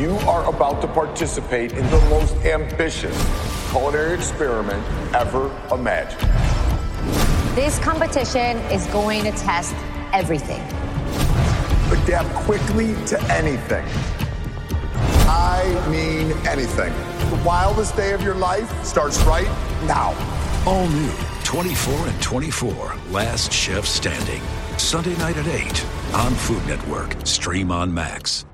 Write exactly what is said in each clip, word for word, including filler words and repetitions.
You are about to participate in the most ambitious culinary experiment ever imagined. This competition is going to test everything. Adapt quickly to anything. I mean anything. The wildest day of your life starts right now. All new twenty-four and twenty-four, Last Chef Standing. Sunday night at eight on Food Network. Stream on Max.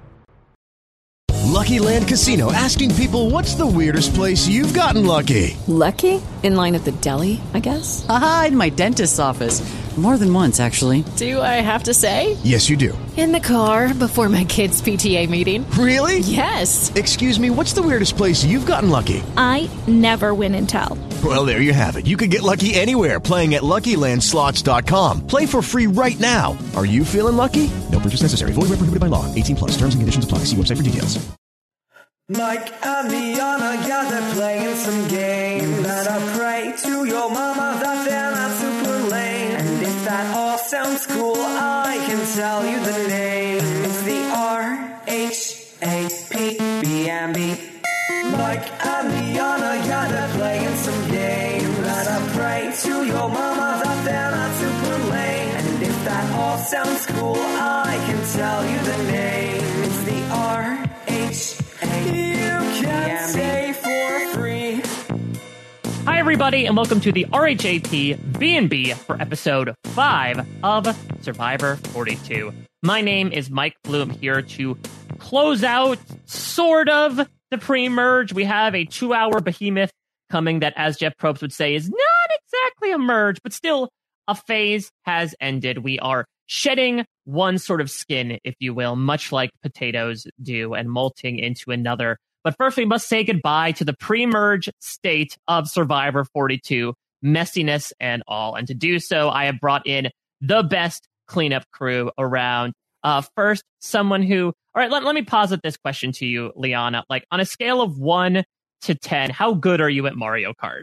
Lucky Land Casino, asking people, what's the weirdest place you've gotten lucky? Lucky? In line at the deli, I guess? Aha, in my dentist's office. More than once, actually. Do I have to say? Yes, you do. In the car before my kids' P T A meeting. Really? Yes. Excuse me, what's the weirdest place you've gotten lucky? I never win and tell. Well, there you have it. You can get lucky anywhere, playing at Lucky Land Slots dot com. Play for free right now. Are you feeling lucky? No purchase necessary. Void where prohibited by law. eighteen plus. Terms and conditions apply. See website for details. Mike and Liana, yeah, they're playing some games. And I pray to your mama that they're not super lame. And if that all sounds cool, I can tell you the name. It's the R H A P B and B. Mike and Liana, yeah, they're playing some games. And I pray to your mama that they're not super lame. And if that all sounds cool, I can tell you the name. It's the R H A P B. You can say for free. Hi, everybody, and welcome to the R H A P B and B for episode five of Survivor forty-two. My name is Mike Bloom, here to close out, sort of, the pre-merge. We have a two-hour behemoth coming that, as Jeff Probst would say, is not exactly a merge, but still a phase has ended. We are shedding one sort of skin, if you will, much like potatoes do, and molting into another. But first, we must say goodbye to the pre-merge state of Survivor forty-two, messiness and all. And to do so, I have brought in the best cleanup crew around. Uh, first, someone who... All right, let, let me posit this question to you, Liana. Like, on a scale of one to ten, how good are you at Mario Kart?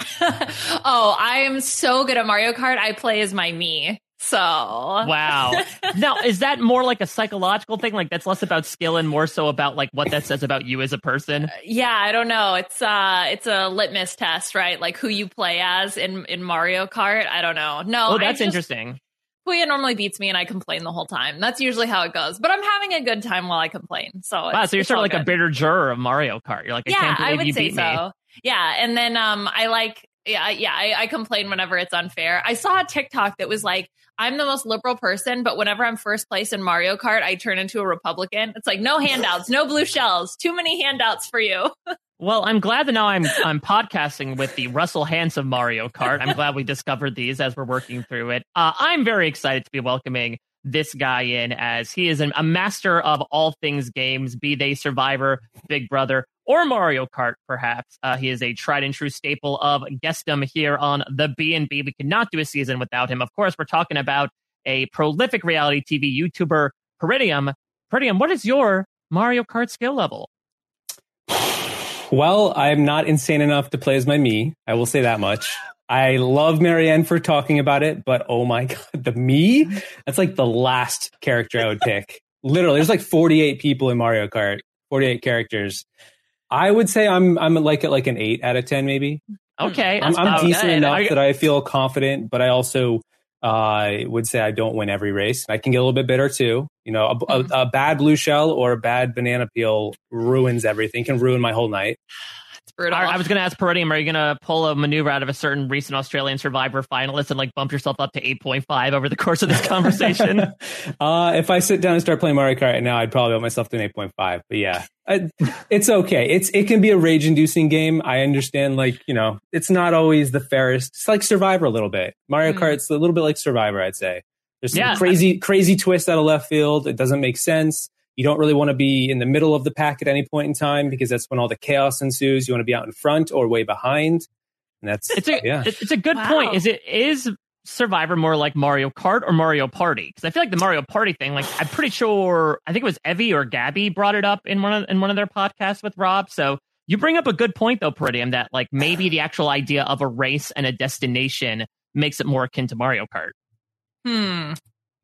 Oh, I am so good at Mario Kart. I play as my me. So wow. Now, is that more like a psychological thing? Like, that's less about skill and more so about like what that says about you as a person? Yeah, I don't know. It's uh, it's a litmus test, right? Like who you play as in in Mario Kart. I don't know. No, oh, that's just, interesting. Puya normally beats me, and I complain the whole time. That's usually how it goes. But I'm having a good time while I complain. So wow, so you're sort of like good. a bitter juror of Mario Kart. You're like, I yeah, can't believe I would you say beat so. me. Yeah, and then um, I like. Yeah, yeah, I, I complain whenever it's unfair. I saw a TikTok that was like, I'm the most liberal person, but whenever I'm first place in Mario Kart, I turn into a Republican. It's like, no handouts, no blue shells, too many handouts for you. Well, I'm glad that now I'm I'm podcasting with the Russell Hantz of Mario Kart. I'm glad we discovered these as we're working through it. Uh, I'm very excited to be welcoming this guy in, as he is an, a master of all things games, be they Survivor, Big Brother, or Mario Kart, perhaps. Uh, he is a tried and true staple of guestdom here on the B and B. We could not do a season without him. Of course, we're talking about a prolific reality T V YouTuber, Peridium. Peridium, what is your Mario Kart skill level? Well, I'm not insane enough to play as my me. I will say that much. I love Marianne for talking about it, but oh my God, the me? That's like the last character I would pick. Literally, there's like forty-eight people in Mario Kart, forty-eight characters. I would say I'm I'm like at like an eight out of ten, maybe. Okay, I'm, I'm decent good. enough you- that I feel confident, but I also uh, would say I don't win every race. I can get a little bit bitter too. You know, a, Mm-hmm. a, a bad blue shell or a bad banana peel ruins everything. Can ruin my whole night. Brutal. I was going to ask Peridium, are you going to pull a maneuver out of a certain recent Australian Survivor finalist and like bump yourself up to eight point five over the course of this conversation? uh, if I sit down and start playing Mario Kart right now, I'd probably bump myself to an eight point five. But yeah, I, it's okay. It's It can be a rage-inducing game. I understand, like, you know, it's not always the fairest. It's like Survivor a little bit. Mario mm. Kart's a little bit like Survivor, I'd say. There's some yeah. crazy, crazy twist out of left field. It doesn't make sense. You don't really want to be in the middle of the pack at any point in time because that's when all the chaos ensues. You want to be out in front or way behind. And that's it's a, yeah. It's a good wow. point. Is it is Survivor more like Mario Kart or Mario Party? Because I feel like the Mario Party thing, like I'm pretty sure, I think it was Evie or Gabby brought it up in one of in one of their podcasts with Rob. So you bring up a good point though, Peridium, that like maybe the actual idea of a race and a destination makes it more akin to Mario Kart. Hmm.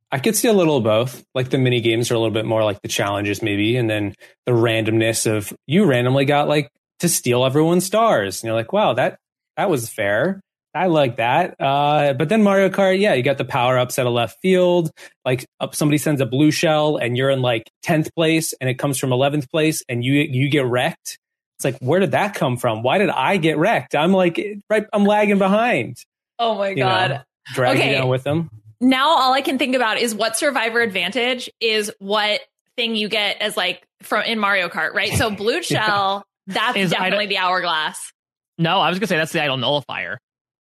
I could see a little of both. Like the mini games are a little bit more like the challenges maybe. And then the randomness of you randomly got like to steal everyone's stars. And you're like, wow, that, that was fair. I like that. Uh, but then Mario Kart, yeah, you got the power ups out of left field. Like up, somebody sends a blue shell and you're in like tenth place and it comes from eleventh place and you, you get wrecked. It's like, where did that come from? Why did I get wrecked? I'm like, right, I'm lagging behind. Oh my You God. know, dragging Okay. down with them. Now all I can think about is what Survivor Advantage is what thing you get as like from in Mario Kart, right? So blue shell, that's Is definitely idol- the hourglass. No, I was gonna say that's the idol nullifier.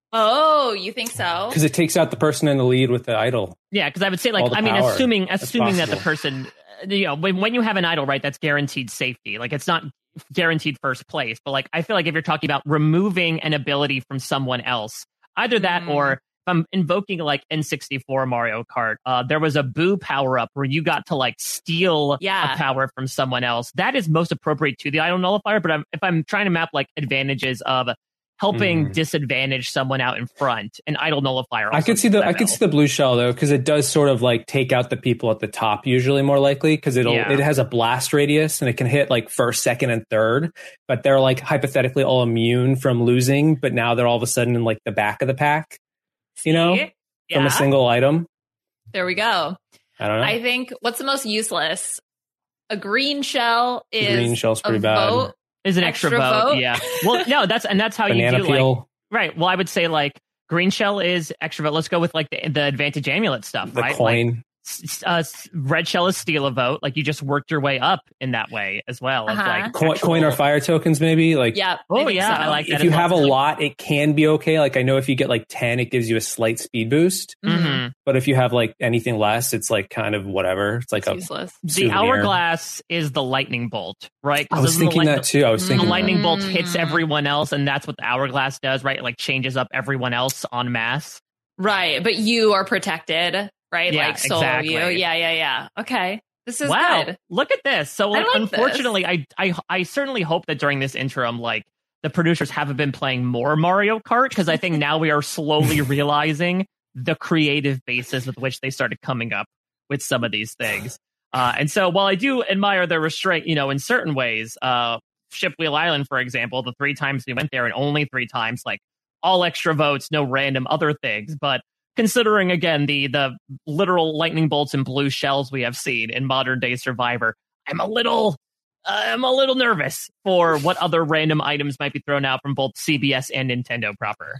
Oh, you think so? Because it takes out the person in the lead with the idol. Yeah, because I would say like All the I mean, power assuming that's assuming that the possible. person, uh, you know, when when you have an idol, right, that's guaranteed safety. Like it's not guaranteed first place, but like I feel like if you're talking about removing an ability from someone else, either that Mm. or if I'm invoking like N sixty-four Mario Kart, uh, there was a boo power up where you got to like steal Yeah. a power from someone else. That is most appropriate to the idol nullifier. But I'm, if I'm trying to map like advantages of helping Mm. disadvantage someone out in front, an idol nullifier. I also could see the fits I that could bill. see the blue shell though, because it does sort of like take out the people at the top usually more likely because it'll Yeah. it has a blast radius and it can hit like first, second, and third, but they're like hypothetically all immune from losing, but now they're all of a sudden in like the back of the pack, you know, See? from Yeah. a single item. There we go. I don't know. I think what's the most useless? A green shell is Green shell's pretty a bad. vote. Is an extra, Extra vote. vote? Yeah. Well, no, that's and that's how you Banana do like peel, right. Well, I would say like green shell is extra vote. Let's go with like the, the advantage amulet stuff, the right? Like coin. s- uh, s- red shell is steal a vote. Like you just worked your way up in that way as well. Of Uh-huh. like Co- actual- coin or fire tokens maybe like Yeah. Oh, I think yeah, so. I like that if as you well. have a Like- lot, it can be okay. Like I know if you get like ten, it gives you a slight speed boost. Mhm. But if you have like anything less, it's like kind of whatever. It's like It's a useless. The souvenir. hourglass is the lightning bolt, right? 'Cause I was doesn't the thinking light- that too. I was The thinking that. lightning bolt hits Mm. everyone else, and that's what the hourglass does, right? It like changes up everyone else en masse. Right. But you are protected, right? Yeah, like solo exactly. you. Yeah, yeah, yeah. Okay. This is Wow, good. look at this. So, I like, like unfortunately, I, I I certainly hope that during this interim, like, the producers haven't been playing more Mario Kart because I think now we are slowly realizing the creative basis with which they started coming up with some of these things. Uh, and so, while I do admire their restraint, you know, in certain ways, uh, Shipwheel Island, for example, the three times we went there and only three times, like, all extra votes, no random other things, but considering again the the literal lightning bolts and blue shells we have seen in modern day Survivor, I'm a little uh, I'm a little nervous for what other random items might be thrown out from both C B S and Nintendo proper.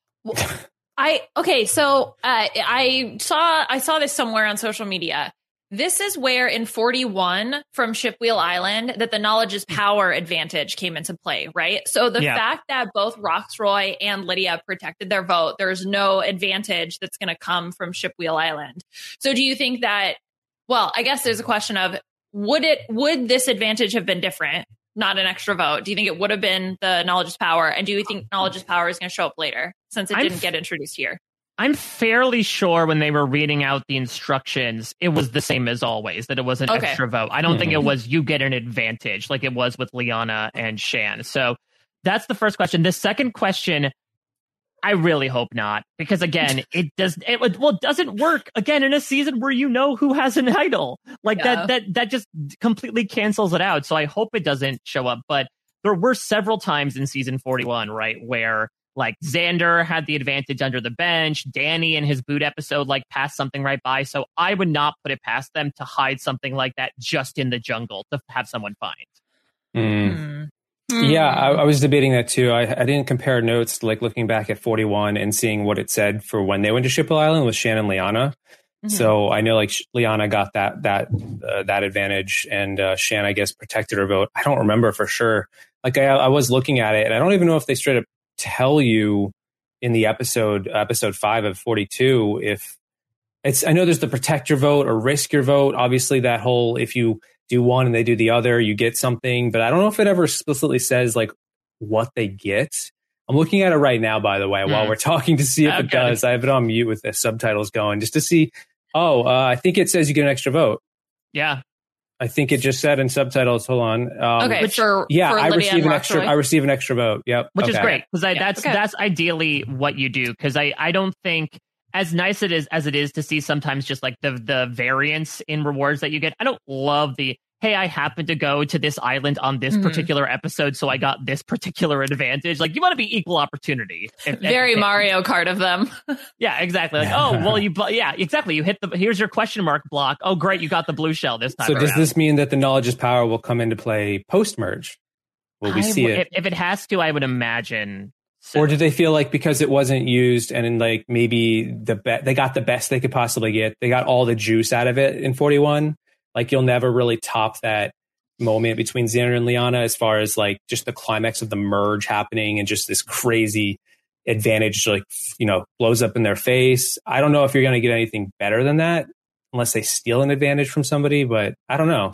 I okay, so uh, I saw I saw this somewhere on social media. This is where in forty-one from Shipwheel Island that the knowledge is power advantage came into play, right? So the Yeah. fact that both Roxroy and Lydia protected their vote, there's no advantage that's going to come from Shipwheel Island. So do you think that, well, I guess there's a question of would it would this advantage have been different? Not an extra vote. Do you think it would have been the knowledge is power? And do you think knowledge is power is going to show up later since it I'm didn't f- get introduced here? I'm fairly sure when they were reading out the instructions, it was the same as always, that it was an Okay. extra vote. I don't think it was you get an advantage like it was with Liana and Shan. So that's the first question. The second question, I really hope not, because again, it does it would- well it doesn't work again in a season where you know who has an idol. Like Yeah. that that that just completely cancels it out. So I hope it doesn't show up. But there were several times in season forty-one, right, where like Xander had the advantage under the bench. Danny in his boot episode like passed something right by. So I would not put it past them to hide something like that just in the jungle to have someone find. Mm. Yeah, I, I was debating that too. I, I didn't compare notes, like looking back at forty-one and seeing what it said for when they went to Shipwheel Island with Shan and Liana. Mm-hmm. So I know like Sh- Liana got that that uh, that advantage, and uh, Shan, I guess, protected her vote. I don't remember for sure. Like I, I was looking at it, and I don't even know if they straight up tell you in the episode episode five of forty-two if it's. I know there's the protect your vote or risk your vote. Obviously, that whole if you do one and they do the other, you get something. But I don't know if it ever explicitly says like what they get. I'm looking at it right now, by the way, while Mm. we're talking to see if Okay. it does. I have it on mute with the subtitles going just to see. Oh, uh, I think it says you get an extra vote. Yeah. I think it just said in subtitles. Hold on. Um, Okay, for yeah, for I Lydia receive and an extra. Roxroy? I receive an extra vote. Yep, Which is okay. great because Yeah, that's okay. that's ideally what you do because I, I don't think as nice it is as it is to see sometimes just like the the variance in rewards that you get, I don't love the, hey, I happened to go to this island on this mm-hmm. particular episode, so I got this particular advantage. Like, you want to be equal opportunity. If, Very if, Mario Kart of them. Yeah, exactly. Like, oh, well, you, yeah, exactly. You hit the, here's your question mark block. Oh, great, you got the blue shell this time So around. Does this mean that the knowledge is power will come into play post-merge? Will we I, see it? If, if it has to, I would imagine. So. Or do they feel like because it wasn't used and in like maybe the be- they got the best they could possibly get, they got all the juice out of it in forty-one? Like, you'll never really top that moment between Xander and Liana as far as like just the climax of the merge happening and just this crazy advantage, like, you know, blows up in their face. I don't know if you're going to get anything better than that unless they steal an advantage from somebody, but I don't know.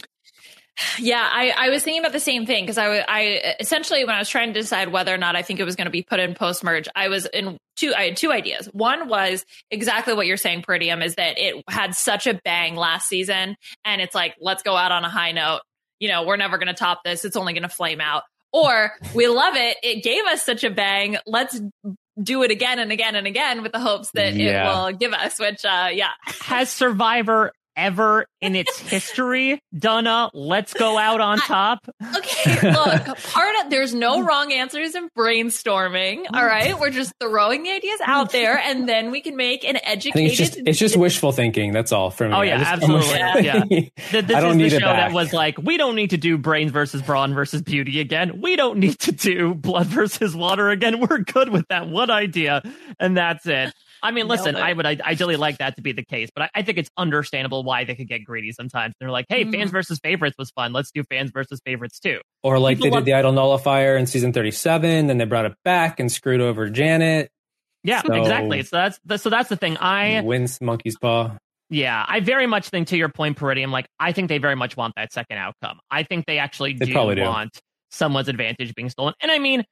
Yeah, I, I was thinking about the same thing because I, I essentially when I was trying to decide whether or not I think it was going to be put in post merge, I was in two. I had two ideas. One was exactly what you're saying, Peridium, is that it had such a bang last season, and it's like, let's go out on a high note. You know, we're never going to top this. It's only going to flame out. Or we love it. It gave us such a bang. Let's do it again and again and again with the hopes that yeah. it will give us. Which, uh, yeah, has Survivor ever in its history done a let's go out on top? Okay, look, part of there's no wrong answers in brainstorming. All right, we're just throwing the ideas out there, and then we can make an educated. I think it's just it's just wishful thinking. That's all for me. Oh yeah, just, absolutely. Yeah. yeah. The, this I don't is need the it show back. that was like, we don't need to do brains versus brawn versus beauty again. We don't need to do blood versus water again. We're good with that one idea, and that's it. I mean, listen, I would ideally like that to be the case, but I, I think it's understandable why they could get greedy sometimes. They're like, hey, mm. fans versus favorites was fun. Let's do fans versus favorites too. Or like People they love- did the Idol Nullifier in season thirty-seven, then they brought it back and screwed over Janet. Yeah, so, exactly. So that's the, so that's the thing. I wins monkey's paw. Yeah, I very much think, to your point, Peridium, like, I think they very much want that second outcome. I think they actually they do do. want someone's advantage being stolen. And I mean,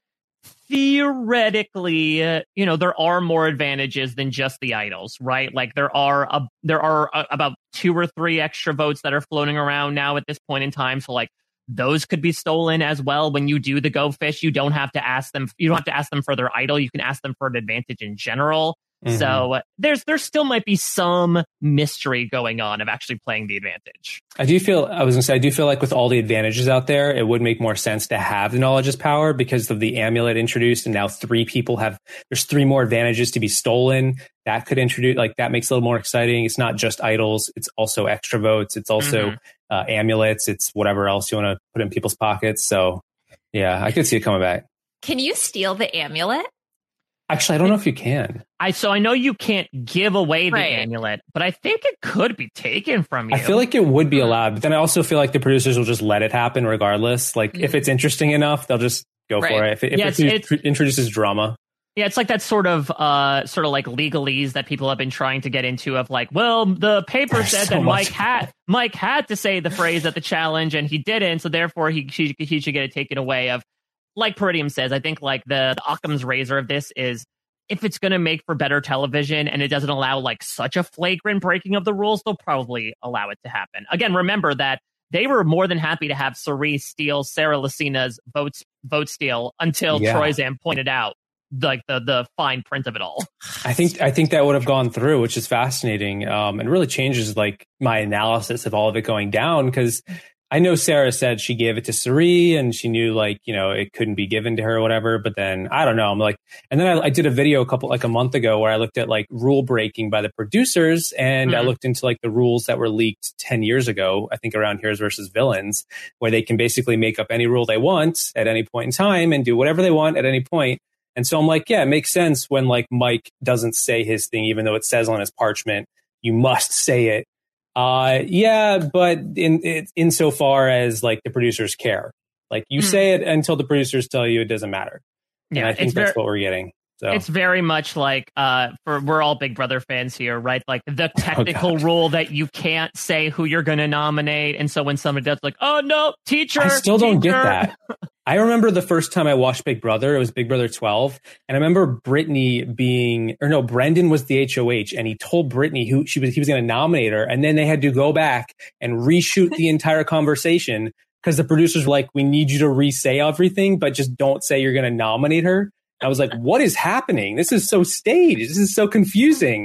theoretically, uh, you know, there are more advantages than just the idols, right? Like, there are a, there are a, about two or three extra votes that are floating around now at this point in time. So, like, those could be stolen as well. When you do the Go Fish, you don't have to ask them. You don't have to ask them for their idol. You can ask them for an advantage in general. Mm-hmm. So there's there still might be some mystery going on of actually playing the advantage. I do feel I was gonna say I do feel like with all the advantages out there, it would make more sense to have the knowledge is power because of the amulet introduced, and now three people have there's three more advantages to be stolen. That could introduce like that makes it a little more exciting. It's not just idols; it's also extra votes. It's also mm-hmm. uh, amulets. It's whatever else you want to put in people's pockets. So yeah, I could see it coming back. Can you steal the amulet? Actually, I don't know if you can. I so I know you can't give away the right. amulet, but I think it could be taken from you. I feel like it would be allowed, but then I also feel like the producers will just let it happen regardless. Like mm. if it's interesting enough, they'll just go right. for it. If it, if yeah, it it's, it's, introduces drama. Yeah, it's like that sort of uh sort of like legalese that people have been trying to get into of like, well, the paper There's said so that Mike much. had Mike had to say the phrase at the challenge and he didn't, so therefore he he, he should get it taken away. Of like Peridium says, I think like the, the Occam's razor of this is, if it's going to make for better television and it doesn't allow like such a flagrant breaking of the rules, they'll probably allow it to happen. Again, remember that they were more than happy to have Cerise steal Sarah Lucina's votes, vote steal until yeah. Troyzan pointed out like the the fine print of it all. I think I think that would have gone through, which is fascinating, um, and really changes like my analysis of all of it going down because I know Sarah said she gave it to Suri and she knew like, you know, it couldn't be given to her or whatever. But then I don't know. I'm like, and then I, I did a video a couple, like a month ago where I looked at like rule breaking by the producers and mm-hmm. I looked into like the rules that were leaked ten years ago, I think around Heroes versus Villains, where they can basically make up any rule they want at any point in time and do whatever they want at any point. And so I'm like, yeah, it makes sense when like Mike doesn't say his thing, even though it says on his parchment, you must say it. Uh, yeah, but in, in insofar as like the producers care, like you mm. say it until the producers tell you it doesn't matter. Yeah, and I think that's very, what we're getting. So it's very much like uh, for we're all Big Brother fans here, right? Like the technical oh, rule that you can't say who you're going to nominate, and so when somebody does, like, oh no, teacher, I still teacher. don't get that. I remember the first time I watched Big Brother, it was Big Brother twelve. And I remember Brittany being, or no, Brendan was the H O H and he told Brittany who she was, he was going to nominate her. And then they had to go back and reshoot the entire conversation because the producers were like, we need you to re-say everything, but just don't say you're going to nominate her. I was like, what is happening? This is so staged. This is so confusing.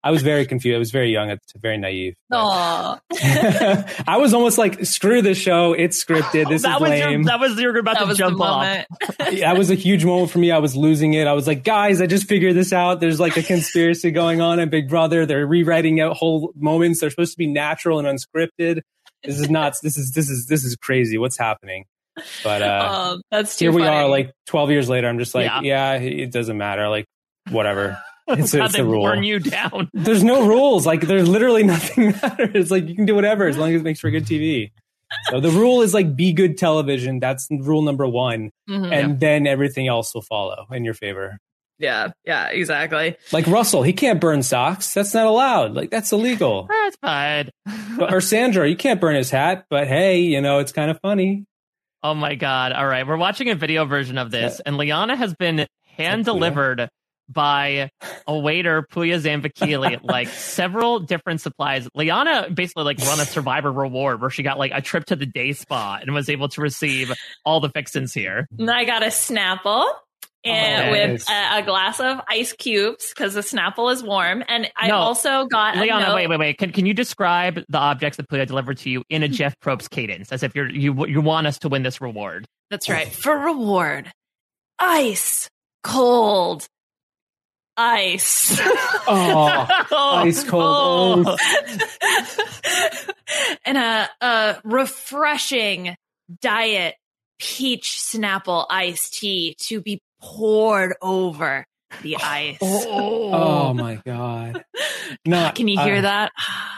I was very confused. I was very young, very naive. Aww. I was almost like, screw this show. It's scripted. This that is was lame. Your, that was you were about that to jump off. That was a huge moment for me. I was losing it. I was like, guys, I just figured this out. There's like a conspiracy going on in Big Brother. They're rewriting out whole moments. They're supposed to be natural and unscripted. This is nuts. This is this is this is crazy. What's happening? But uh, oh, that's too here we funny. are, like twelve years later. I'm just like, Yeah. yeah, it doesn't matter. Like, whatever. It's, God, it's they a rule. burn you down. There's no rules. Like, there's literally nothing matters. Like, you can do whatever as long as it makes for good T V. So the rule is like, be good television. That's rule number one. Mhm. And then everything else will follow in your favor. Yeah, yeah, exactly. Like Russell, he can't burn socks. That's not allowed. Like, that's illegal. That's fine. Or Sandra, you can't burn his hat. But hey, you know, it's kind of funny. Oh my God. All right. We're watching a video version of this, and Liana has been hand delivered by a waiter, Puya Zambakili, like several different supplies. Liana basically like run a Survivor reward where she got like a trip to the day spa and was able to receive all the fixins here. And I got a Snapple and Oh, with nice. a, a glass of ice cubes because the Snapple is warm. And I No. also got a Liana, note- wait, wait, wait. Can can you describe the objects that Puya delivered to you in a Jeff Probst cadence, as if you're you you want us to win this reward? That's right. For reward, ice cold. Ice. Oh, ice cold. Oh. And a, a refreshing diet peach Snapple iced tea to be poured over the ice. Oh, oh my God. Not, Can you hear uh, that?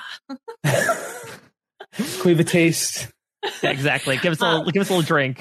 Can we have a taste? Yeah, exactly. Give us a little, give us a little drink.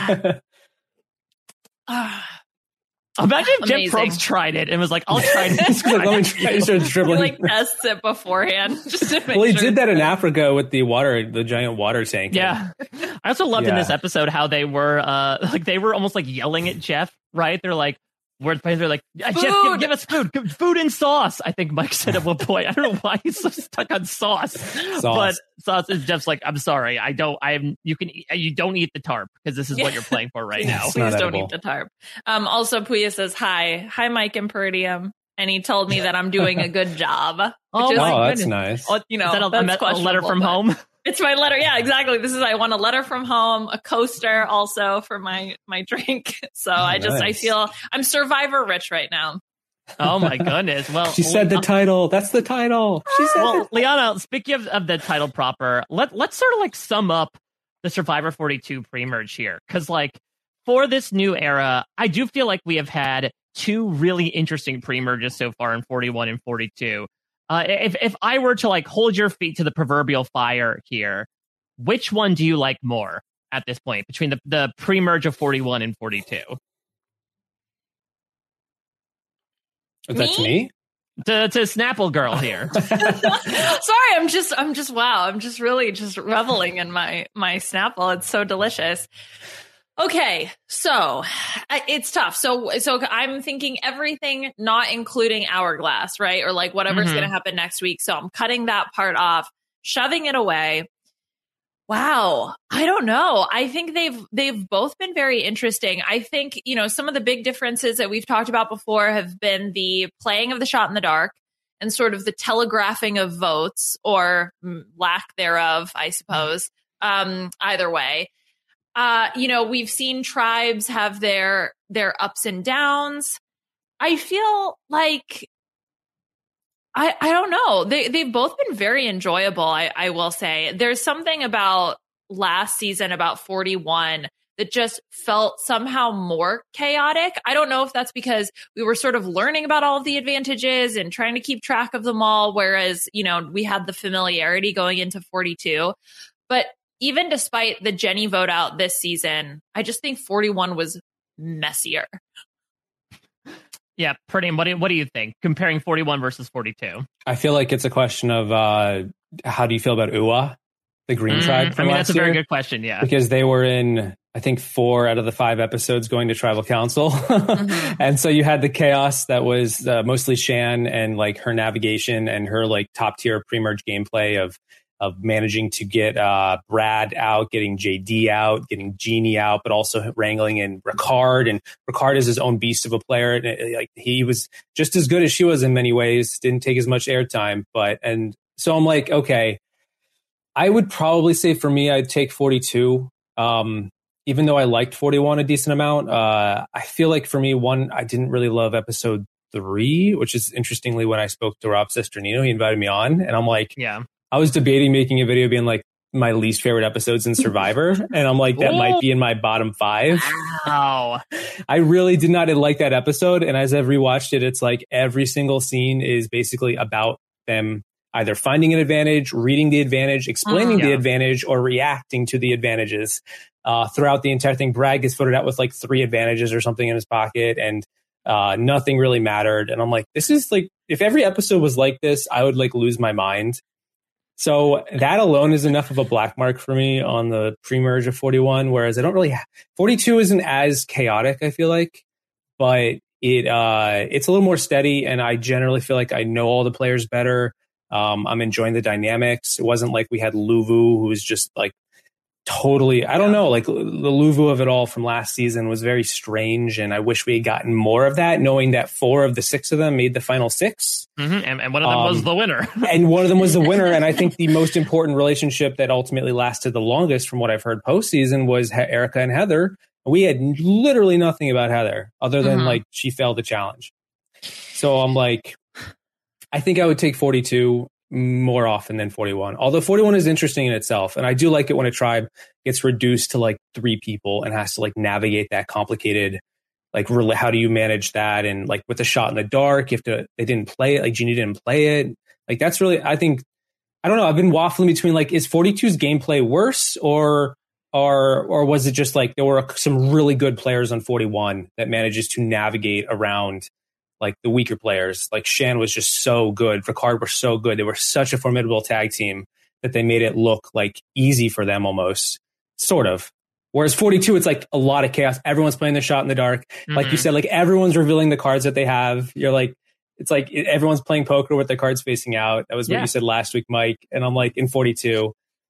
Imagine if Jeff Amazing. Probst tried it and was like, I'll try this. Like, let me try. He started He dribbling. like tests it beforehand just to make Well, he sure. did that in Africa with the water, the giant water tank. Yeah. I also loved in Yeah. this episode how they were uh like they were almost like yelling at Jeff, right? They're like, Where they're like, Jeff, give, Food! give us food, give- food and sauce. I think Mike said at one point. I don't know why he's so stuck on sauce, but sauce is Jeff's like, I'm sorry, I don't. I am. You can. eat- You don't eat the tarp because this is what you're playing for right now. Please don't eat the tarp. Um, also, Puya says hi, hi, Mike and Purdium, and he told me that I'm doing a good job. Which Oh, is, oh, that's nice. Oh, you know, is that a, that's a, a letter questionable, from but- home? It's my letter. Yeah, exactly. This is I want a letter from home, a coaster also for my my drink. So I just I nice. feel I'm Survivor rich right now. Oh my goodness! Well, She said the uh, title. That's the title. She said well, Liana, speaking of, of the title proper, let let's sort of like sum up the Survivor forty-two pre-merge here, because like for this new era, I do feel like we have had two really interesting pre-merges so far in forty-one and forty-two. Uh, if if I were to like hold your feet to the proverbial fire here, which one do you like more at this point between the the pre-merge of forty-one and forty-two? That's me. To to Snapple girl here. Sorry, I'm just I'm just wow. I'm just really just reveling in my my Snapple. It's so delicious. Okay, so I- it's tough. So so I'm thinking everything not including Hourglass, right? Or like whatever's Mhm. going to happen next week. So I'm cutting that part off, shoving it away. Wow, I don't know. I think they've they've both been very interesting. I think, you know, some of the big differences that we've talked about before have been the playing of the shot in the dark and sort of the telegraphing of votes or mm, lack thereof, I suppose. Um, either way. Uh, you know, we've seen tribes have their their ups and downs. I feel like I I don't know. They they've both been very enjoyable, I, I will say. There's something about last season, about forty-one, that just felt somehow more chaotic. I don't know if that's because we were sort of learning about all of the advantages and trying to keep track of them all, whereas, you know, we had the familiarity going into forty-two. But even despite the Jenny vote out this season, I just think forty-one was messier. Yeah, pretty. What do, what do you think? Comparing forty-one versus forty-two. I feel like it's a question of uh, how do you feel about U A, the Green Mm, Tribe? I from mean, last that's a very year? good question. Yeah. Because they were in, I think, four out of the five episodes going to Tribal Council. Mm-hmm. And so you had the chaos that was uh, mostly Shan and like her navigation and her like top tier pre-merge gameplay of of managing to get uh, Brad out, getting J D out, getting Jeannie out, but also wrangling in Ricard. And Ricard is his own beast of a player. And it, like he was just as good as she was in many ways, didn't take as much airtime. But and so I'm like, okay, I would probably say for me, I'd take forty-two. Um, even though I liked forty-one a decent amount, uh, I feel like for me, one, I didn't really love episode three, which is interestingly when I spoke to Rob Cesternino, he invited me on, and I'm like, yeah. I was debating making a video being like my least favorite episodes in Survivor. And I'm like, that Whoa. might be in my bottom five. Wow. I really did not like that episode. And as I've rewatched it, it's like every single scene is basically about them either finding an advantage, reading the advantage, explaining mm, yeah. the advantage, or reacting to the advantages. Uh, throughout the entire thing, Brad gets voted out with like three advantages or something in his pocket. And uh, nothing really mattered. And I'm like, this is like, if every episode was like this, I would like lose my mind. So that alone is enough of a black mark for me on the pre-merge of forty-one, whereas I don't really ha- forty-two isn't as chaotic, I feel like, but it uh, it's a little more steady, and I generally feel like I know all the players better. Um, I'm enjoying the dynamics. It wasn't like we had Luvu, who was just like totally, I don't know, like the Luvu of it all from last season was very strange, and I wish we had gotten more of that, knowing that four of the six of them made the final six. Mm-hmm. And, and one of them um, was the winner. and one of them was the winner. And I think the most important relationship that ultimately lasted the longest, from what I've heard postseason, was Erica and Heather. We had literally nothing about Heather other than mm-hmm. like she failed the challenge. So I'm like, I think I would take forty-two more often than forty-one. Although forty-one is interesting in itself. And I do like it when a tribe gets reduced to like three people and has to like navigate that complicated, like really, how do you manage that? And like with the shot in the dark, you have to, they didn't play it. Like Jeannie didn't play it. Like that's really, I think, I don't know. I've been waffling between like, is forty-two's gameplay worse or, or, or was it just like there were some really good players on forty-one that manages to navigate around like the weaker players? Like Shan was just so good. Ricard were so good. They were such a formidable tag team that they made it look like easy for them almost, sort of. Whereas forty-two, it's like a lot of chaos. Everyone's playing the shot in the dark. Mm-hmm. Like you said, like everyone's revealing the cards that they have. You're like, it's like everyone's playing poker with their cards facing out. That was what yeah. you said last week, Mike. And I'm like in forty-two.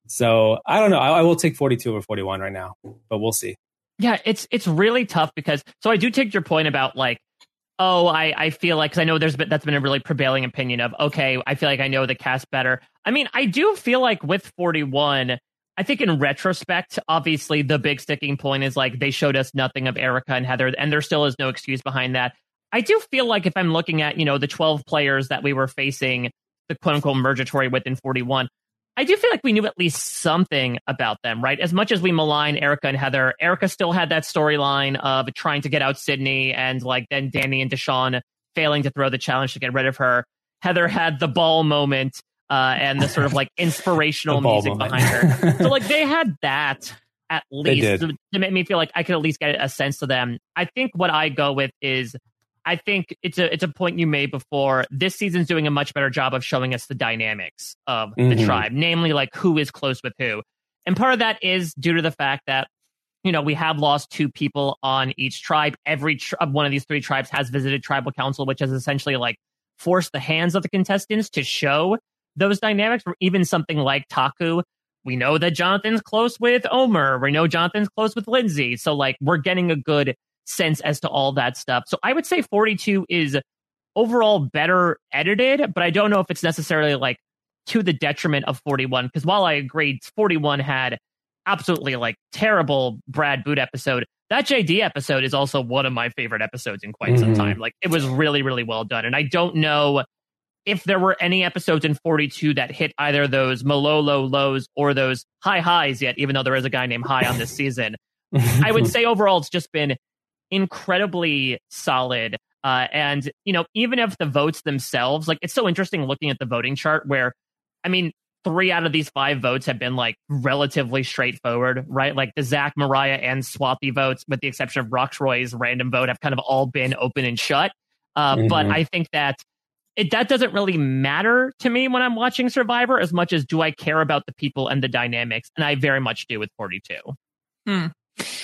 So I don't know. I, I will take forty-two over forty-one right now, but we'll see. Yeah, it's it's really tough because, so I do take your point about like, oh, I, I feel like, because I know there's been, that's been a really prevailing opinion of, okay, I feel like I know the cast better. I mean, I do feel like with forty-one, I think in retrospect, obviously the big sticking point is like they showed us nothing of Erica and Heather, and there still is no excuse behind that. I do feel like if I'm looking at, you know, the twelve players that we were facing the quote unquote mergatory with in forty-one, I do feel like we knew at least something about them, right? As much as we malign Erica and Heather, Erica still had that storyline of trying to get out Sydney and like then Danny and Deshawn failing to throw the challenge to get rid of her. Heather had the ball moment uh, and the sort of like inspirational music moment behind her. So like they had that at least to, to make me feel like I could at least get a sense of them. I think what I go with is I think it's a it's a point you made before. This season's doing a much better job of showing us the dynamics of mm-hmm. the tribe, namely like who is close with who. And part of that is due to the fact that, you know, we have lost two people on each tribe. Every tri- one of these three tribes has visited tribal council, which has essentially like forced the hands of the contestants to show those dynamics. Or even something like Taku, we know that Jonathan's close with Omer. We know Jonathan's close with Lindsay. So like we're getting a good sense as to all that stuff. So I would say forty-two is overall better edited, but I don't know if it's necessarily like to the detriment of forty-one, because while I agree forty-one had absolutely like terrible Brad Boot episode, that J D episode is also one of my favorite episodes in quite mm-hmm. some time. Like it was really, really well done. And I don't know if there were any episodes in forty-two that hit either those Malolo lows or those high highs yet, even though there is a guy named High on this season. I would say overall it's just been incredibly solid. Uh, and, you know, even if the votes themselves, like, it's so interesting looking at the voting chart where, I mean, three out of these five votes have been, like, relatively straightforward, right? Like, the Zach, Mariah, and Swathi votes, with the exception of Roxroy's random vote, have kind of all been open and shut. Uh, mm-hmm. But I think that it, that doesn't really matter to me when I'm watching Survivor as much as do I care about the people and the dynamics, and I very much do with forty-two. Hmm.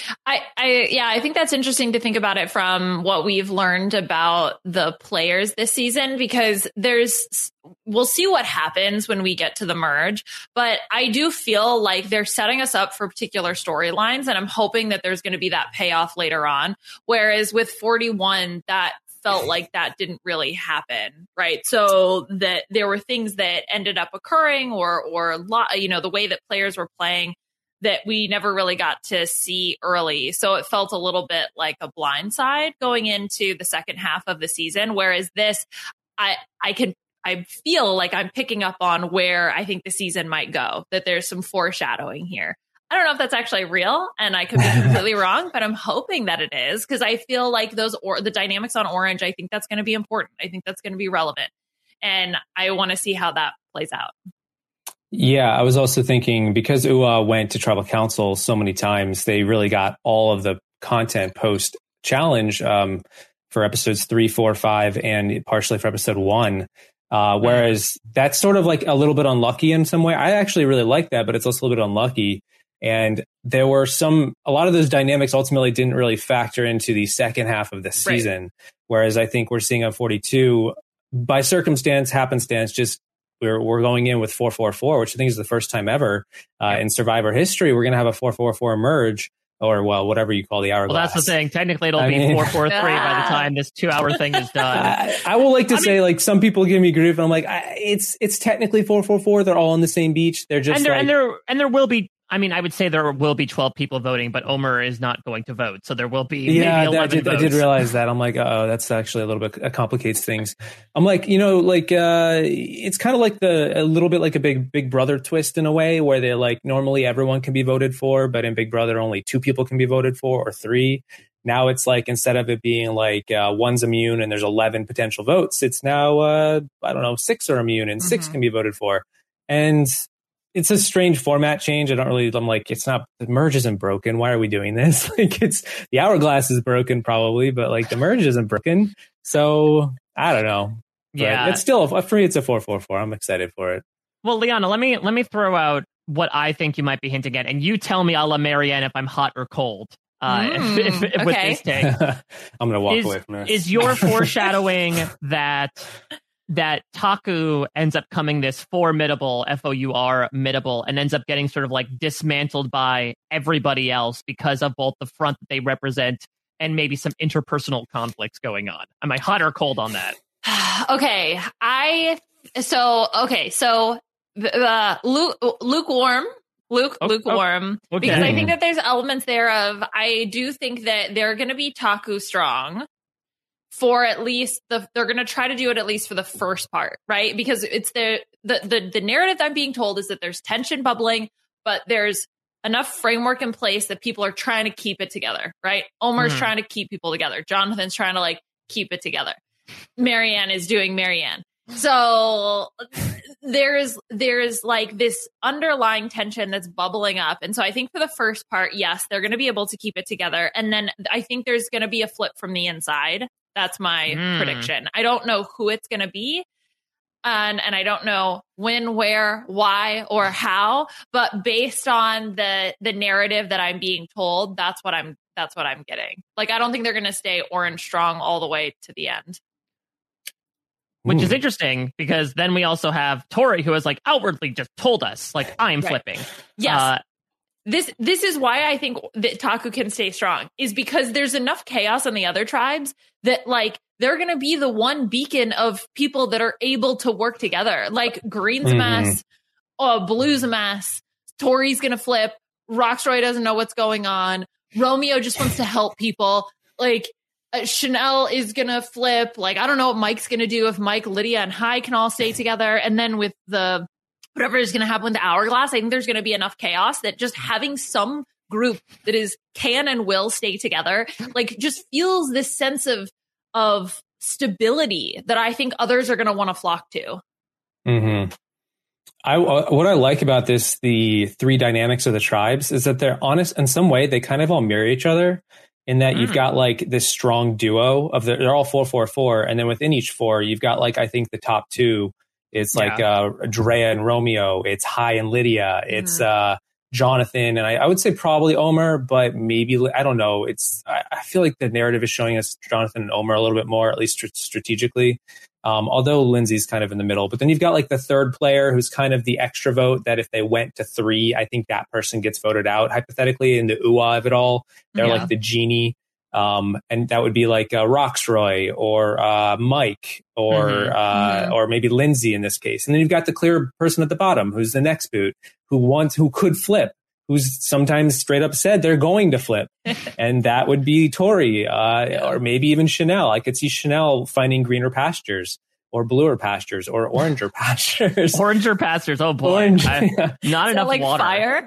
I, I, yeah, I think that's interesting to think about it from what we've learned about the players this season, because there's, we'll see what happens when we get to the merge, but I do feel like they're setting us up for particular storylines, and I'm hoping that there's going to be that payoff later on. Whereas with forty-one, that felt like that didn't really happen, right? So that there were things that ended up occurring, or, or, you know, the way that players were playing that we never really got to see early. So it felt a little bit like a blindside going into the second half of the season. Whereas this, I, I can, I feel like I'm picking up on where I think the season might go, that there's some foreshadowing here. I don't know if that's actually real, and I could be completely wrong, but I'm hoping that it is, because I feel like those or the dynamics on Orange, I think that's going to be important. I think that's going to be relevant, and I want to see how that plays out. Yeah, I was also thinking, because U A went to Tribal Council so many times, they really got all of the content post challenge um, for episodes three, four, five, and partially for episode one. Uh, whereas that's sort of like a little bit unlucky in some way. I actually really like that, but it's also a little bit unlucky. And there were some, a lot of those dynamics ultimately didn't really factor into the second half of the season. Right. Whereas I think we're seeing on forty-two, by circumstance, happenstance, just we're we're going in with four four four, which I think is the first time ever uh, in Survivor history. We're going to have a four four four merge, or well, whatever you call the hourglass. Well, that's the thing. Technically, it'll I be mean, four four three by the time this two-hour thing is done. I, I will like to I say, mean, like, some people give me grief, and I'm like, I, it's it's technically four four four. They're all on the same beach. They're just and there like, and there and there will be. I mean, I would say there will be twelve people voting, but Omer is not going to vote. So there will be yeah, maybe eleven I did, votes. I did realize that. I'm like, oh, that's actually a little bit, it complicates things. I'm like, you know, like, uh, it's kind of like the, a little bit like a big, Big Brother twist in a way, where they're like, normally everyone can be voted for, but in Big Brother, only two people can be voted for, or three. Now it's like, instead of it being like uh, one's immune and there's eleven potential votes, it's now, uh, I don't know, six are immune and mm-hmm. six can be voted for. And it's a strange format change. I don't really, I'm like, it's not, the merge isn't broken. Why are we doing this? Like, it's, the hourglass is broken probably, but like the merge isn't broken. So I don't know. But yeah. It's still, for me, it's a four four four. I'm excited for it. Well, Liana, let me, let me throw out what I think you might be hinting at. And you tell me a la Marianne if I'm hot or cold. Uh, mm, if, if, okay. With this take. I'm going to walk is, away from this. Is your foreshadowing that that Taku ends up coming this formidable, F O U R, middable, and ends up getting sort of like dismantled by everybody else because of both the front that they represent and maybe some interpersonal conflicts going on? Am I hot or cold on that? Okay, I, so, okay, so, uh, Luke, lukewarm. Luke, oh, lukewarm, oh, okay. Because I think that there's elements there of, I do think that they're going to be Taku strong for at least the, they're going to try to do it at least for the first part, right? Because it's the, the, the, the narrative that I'm being told is that there's tension bubbling, but there's enough framework in place that people are trying to keep it together, right? Omer's mm. trying to keep people together. Jonathan's trying to like keep it together. Marianne is doing Marianne. So there's there's like this underlying tension that's bubbling up. And so I think for the first part, yes, they're going to be able to keep it together. And then I think there's going to be a flip from the inside. That's my mm. prediction. I don't know who it's going to be. And, and I don't know when, where, why, or how. But based on the the narrative that I'm being told, that's what I'm that's what I'm getting. Like, I don't think they're going to stay orange strong all the way to the end. Which Ooh. is interesting, because then we also have Tori, who has like outwardly just told us, like, I'm right. flipping. Yes. Uh, this this is why I think that Taku can stay strong, is because there's enough chaos on the other tribes that like they're going to be the one beacon of people that are able to work together. Like Green's mm-hmm. a mess, uh, Blue's a mess, Tori's going to flip, Rocksroy doesn't know what's going on, Romeo just wants to help people. Like, Uh, Chanel is going to flip. Like, I don't know what Mike's going to do if Mike, Lydia, and Hai can all stay together. And then with the, whatever is going to happen with the hourglass, I think there's going to be enough chaos that just having some group that is can and will stay together, like, just feels this sense of, of stability that I think others are going to want to flock to. Mm-hmm. I, what I like about this, the three dynamics of the tribes, is that they're honest in some way. They kind of all mirror each other. In that you've got like this strong duo of the, they're all four, four, four. And then within each four, you've got like, I think the top two, it's like, yeah. uh, Drea and Romeo, it's Hai and Lydia, it's, mm. uh, Jonathan, and I, I would say probably Omar, but maybe, I don't know. It's I, I feel like the narrative is showing us Jonathan and Omar a little bit more, at least tr- strategically. Um, although Lindsay's kind of in the middle. But then you've got like the third player who's kind of the extra vote that if they went to three, I think that person gets voted out, hypothetically, in the ooh-ah of it all. They're yeah. like the genie. Um, and that would be like uh, Roxroy or uh, Mike or mm-hmm. Uh, mm-hmm. or maybe Lindsay in this case. And then you've got the clear person at the bottom who's the next boot, who wants, who could flip, who's sometimes straight up said they're going to flip. And that would be Tori, uh, yeah. or maybe even Chanel. I could see Chanel finding greener pastures or bluer pastures or oranger pastures. Oranger pastures. Oh boy. Orange, I, yeah. Not Is enough like water. Fire?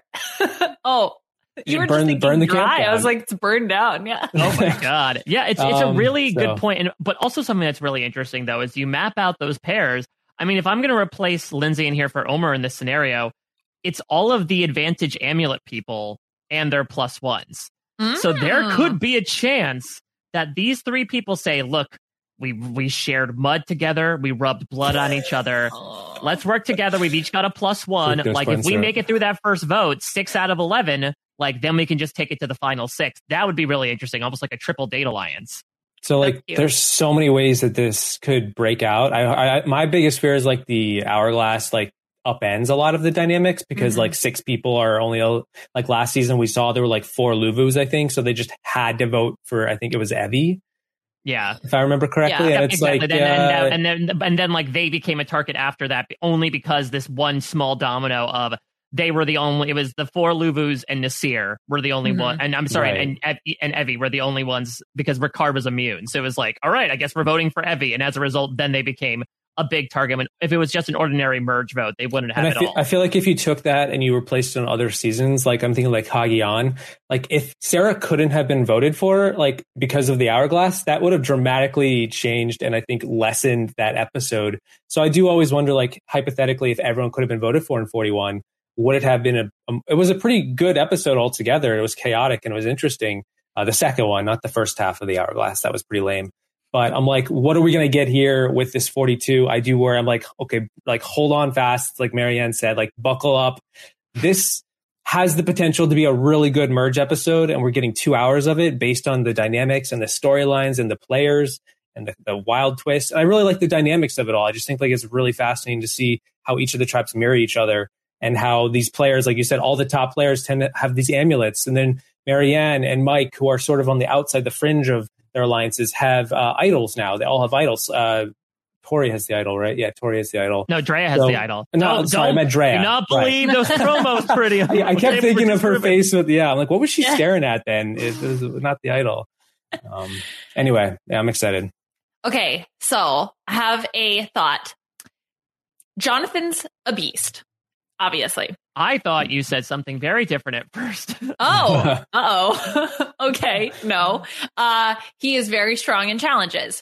oh, you, you were burn, just thinking burn the dry. camp I was like, it's burned down. Yeah. Oh my God. Yeah. It's, it's um, a really so. good point. And, but also something that's really interesting though, is you map out those pairs. I mean, if I'm going to replace Lindsay in here for Omar in this scenario, it's all of the advantage amulet people and their plus ones. Mm. So there could be a chance that these three people say, look, we we shared mud together. We rubbed blood on each other. Let's work together. We've each got a plus one. Like if we make it through that first vote, six out of eleven, like then we can just take it to the final six. That would be really interesting. Almost like a triple date alliance. So like there's so many ways that this could break out. I, I my biggest fear is like the hourglass like upends a lot of the dynamics because mm-hmm. like six people are only like last season we saw there were like four Luvus, I think, so they just had to vote for, I think it was Evie. Yeah, if I remember correctly, yeah, and it's exactly. like, then, uh, and, then, and then and then like they became a target after that only because this one small domino of they were the only. It was the four Luvus and Nasir were the only mm-hmm. one, and I'm sorry, right. and and Evie were the only ones because Ricard was immune. So it was like, all right, I guess we're voting for Evie, and as a result, then they became a big target. When if it was just an ordinary merge vote, they wouldn't have and it I feel, all. I feel like if you took that and you replaced it on other seasons, like I'm thinking like Hagian, like if Sarah couldn't have been voted for, like because of the hourglass, that would have dramatically changed and I think lessened that episode. So I do always wonder, like hypothetically, if everyone could have been voted for in forty-one, would it have been a? Um, it was a pretty good episode altogether. It was chaotic and it was interesting. Uh, the second one, not the first half of the hourglass, that was pretty lame. But I'm like, what are we going to get here with this forty-two? I do where I'm like, okay, like hold on fast. Like Marianne said, like buckle up. This has the potential to be a really good merge episode. And we're getting two hours of it based on the dynamics and the storylines and the players and the, the wild twist. And I really like the dynamics of it all. I just think like it's really fascinating to see how each of the tribes mirror each other and how these players, like you said, all the top players tend to have these amulets. And then Marianne and Mike, who are sort of on the outside, the fringe of their alliances, have uh, idols now. They all have idols. Uh, Tori has the idol, right? Yeah, Tori has the idol. No, Drea has so, the idol. No, don't, sorry, I meant Drea. Do not believe right. those promos, pretty. I, I kept thinking of her face with, yeah, I'm like, what was she yeah. staring at then? It was not the idol. Um, anyway, yeah, I'm excited. Okay, so I have a thought. Jonathan's a beast, obviously. I thought you said something very different at first. Oh, uh-oh. Okay, no. Uh, he is very strong in challenges.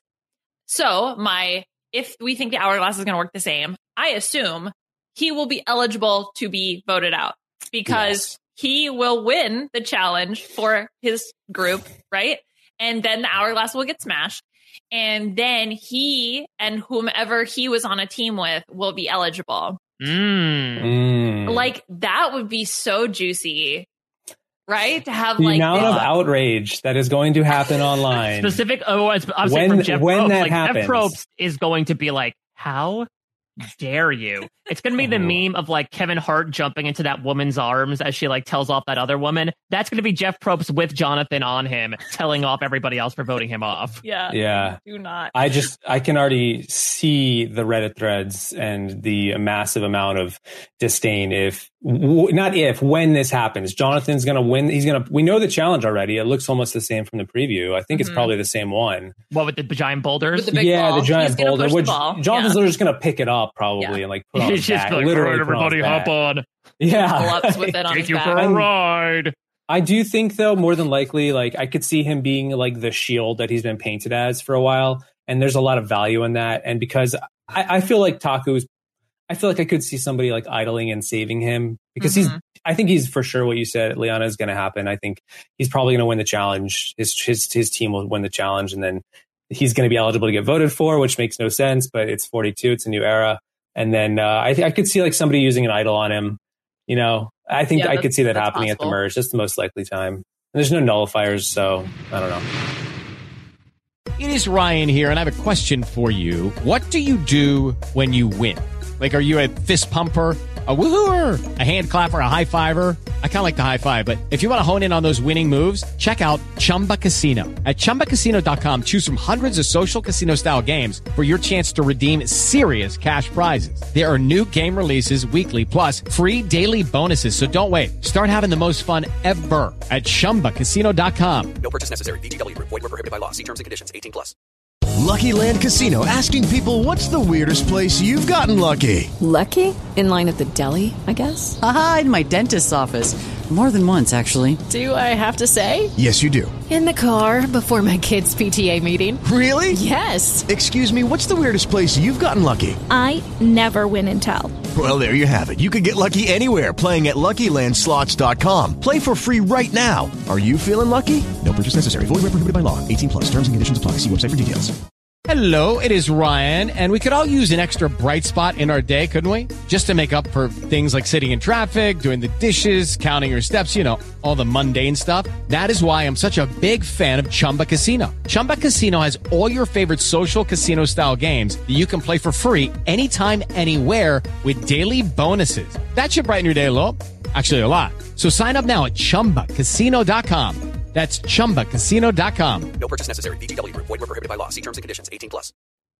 So my, if we think the hourglass is going to work the same, I assume he will be eligible to be voted out because yes. he will win the challenge for his group, right? And then the hourglass will get smashed. And then he and whomever he was on a team with will be eligible. Mm. Mm. Like that would be so juicy, right? To have the like amount this- of outrage that is going to happen online. Specific. Oh, I was, I was when, saying from Jeff when Probst. that Like happens. Jeff Probst is going to be like, how dare you? It's going to be the meme of like Kevin Hart jumping into that woman's arms as she like tells off that other woman. That's going to be Jeff Probst with Jonathan on him, telling off everybody else for voting him off. Yeah. Yeah. Do not. I just, I can already see the Reddit threads and the massive amount of disdain if, w- not if, when this happens. Jonathan's going to win. He's going to, we know the challenge already. It looks almost the same from the preview. I think Mm-hmm. it's probably the same one. What, with the giant boulders? With the big yeah, ball. the giant He's boulder, push which the ball. Jonathan's Yeah. literally just going to pick it up probably Yeah. and like put on He's his just back. like, Literally right, put on everybody his hop back. on. Yeah. Pull-ups with it on Take his you back. for a ride. I do think, though, more than likely, like I could see him being like the shield that he's been painted as for a while. And there's a lot of value in that. And because I, I feel like Taku's, I feel like I could see somebody like idling and saving him because mm-hmm. he's, I think he's for sure what you said, Liana, is going to happen. I think he's probably going to win the challenge. His, his, his team will win the challenge and then he's going to be eligible to get voted for, which makes no sense, but it's forty-two. It's a new era. And then uh, I, I could see like somebody using an idol on him. You know, I think Yeah, I could see that that's happening at the possible. merge. That's the most likely time. And there's no nullifiers, so I don't know. It is Ryan here, and I have a question for you. What do you do when you win? Like, are you a fist pumper, a woohooer, a hand clapper, a high fiver? I kind of like the high five, but if you want to hone in on those winning moves, check out Chumba Casino. At chumba casino dot com, choose from hundreds of social casino style games for your chance to redeem serious cash prizes. There are new game releases weekly, plus free daily bonuses. So don't wait. Start having the most fun ever at chumba casino dot com. No purchase necessary. V G W Group. Void where prohibited by law. See terms and conditions. eighteen plus. Lucky Land Casino, asking people, what's the weirdest place you've gotten lucky? Lucky? In line at the deli, I guess? Aha, in my dentist's office. More than once, actually. Do I have to say? Yes, you do. In the car before my kids' P T A meeting. Really? Yes. Excuse me, what's the weirdest place you've gotten lucky? I never win and tell. Well, there you have it. You can get lucky anywhere, playing at Lucky Land Slots dot com. Play for free right now. Are you feeling lucky? No purchase necessary. Void where prohibited by law. eighteen plus. Terms and conditions apply. See website for details. Hello, it is Ryan, and we could all use an extra bright spot in our day, couldn't we? Just to make up for things like sitting in traffic, doing the dishes, counting your steps, you know, all the mundane stuff. That is why I'm such a big fan of Chumba Casino. Chumba Casino has all your favorite social casino-style games that you can play for free anytime, anywhere with daily bonuses. That should brighten your day a little. Actually, a lot. So sign up now at chumba casino dot com. That's chumba casino dot com. No purchase necessary. V G W Group. Void where prohibited by law. See terms and conditions. eighteen plus.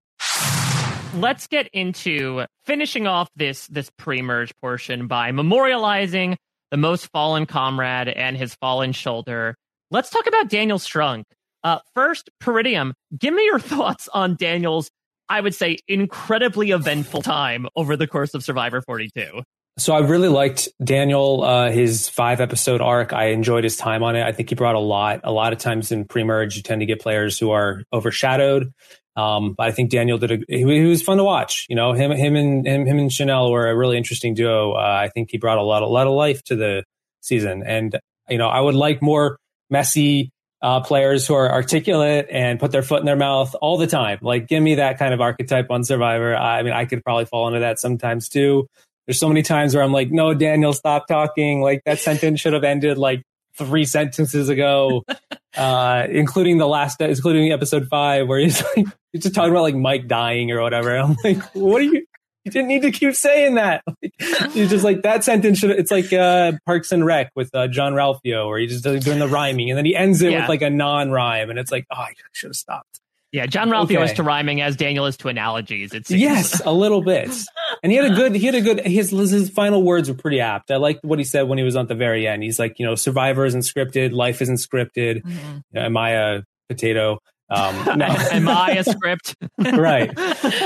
Let's get into finishing off this this pre-merge portion by memorializing the most fallen comrade and his fallen shoulder. Let's talk about Daniel Strunk. Uh, first, Peridium, give me your thoughts on Daniel's, I would say, incredibly eventful time over the course of Survivor forty-two. So I really liked Daniel, uh, his five episode arc. I enjoyed his time on it. I think he brought a lot. A lot of times in pre-merge, you tend to get players who are overshadowed. Um, but I think Daniel did a, he, he was fun to watch. You know, him, him and him, him and Chanel were a really interesting duo. Uh, I think he brought a lot, a lot of life to the season. And, you know, I would like more messy, uh, players who are articulate and put their foot in their mouth all the time. Like, give me that kind of archetype on Survivor. I mean, I could probably fall into that sometimes too. There's so many times where I'm like, no, Daniel, stop talking. Like, that sentence should have ended like three sentences ago, uh, including the last, including episode five, where he's like, he's just talking about like Mike dying or whatever. I'm like, what are you, you didn't need to keep saying that. Like, he's just like, that sentence should, it's like, uh, Parks and Rec with, uh, John Ralphio, where he's just doing the rhyming and then he ends it Yeah. with like a non-rhyme. And it's like, oh, I should have stopped. Yeah, John Ralphio Okay. is to rhyming as Daniel is to analogies, it seems. Yes, a little bit. And he had a good, he had a good, his, his final words were pretty apt. I liked what he said when he was on the very end. He's like, you know, Survivor isn't scripted. Life isn't scripted. Mm-hmm. You know, am I a potato? Um, no. Am I a script? Right.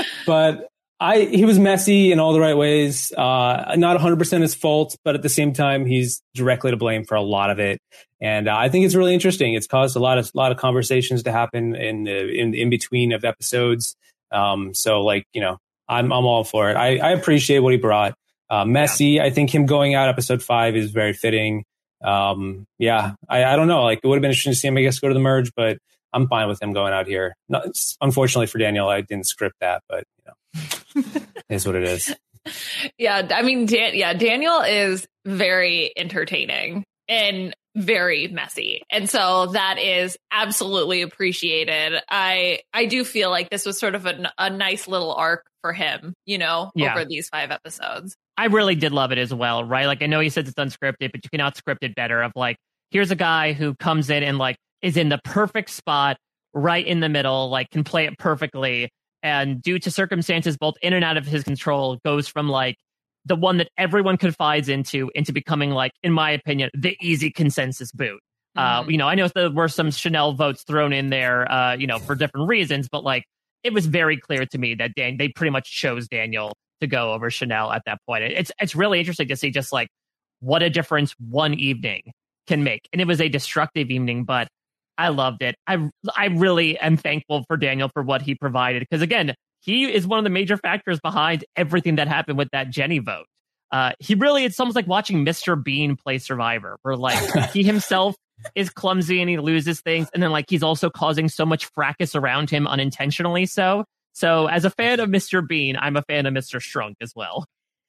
But I, he was messy in all the right ways. Uh, not one hundred percent his fault, but at the same time, he's directly to blame for a lot of it. And uh, I think it's really interesting. It's caused a lot of, lot of conversations to happen in, in, in between of episodes. Um, so like, you know, I'm, I'm all for it. I, I appreciate what he brought. Uh, messy. Yeah. I think him going out episode five is very fitting. Um, yeah, I, I don't know. Like, it would have been interesting to see him, I guess, go to the merge, but I'm fine with him going out here. Not, unfortunately for Daniel, I didn't script that, but you know, it is what it is. Yeah, I mean, Dan- yeah, Daniel is very entertaining and very messy, and so that is absolutely appreciated. I I do feel like this was sort of a, a nice little arc for him, you know, Yeah. over these five episodes. I really did love it as well, right? Like, I know he says it's unscripted, but you can outscript it better. Of like, here's a guy who comes in and like is in the perfect spot, right in the middle, like can play it perfectly, and due to circumstances both in and out of his control, goes from like the one that everyone confides into into becoming like, in my opinion, the easy consensus boot. Uh, you know, I know there were some Chanel votes thrown in there, uh, you know, for different reasons, but like it was very clear to me that Dan, they pretty much chose Daniel to go over Chanel at that point. It's it's really interesting to see just like what a difference one evening can make. And it was a destructive evening, but I loved it. I I really am thankful for Daniel for what he provided, because again, he is one of the major factors behind everything that happened with that Jenny vote. Uh, he really, it's almost like watching Mister Bean play Survivor, where like he himself is clumsy and he loses things, and then like he's also causing so much fracas around him unintentionally. So, so as a fan of Mister Bean, I'm a fan of Mister Strunk as well.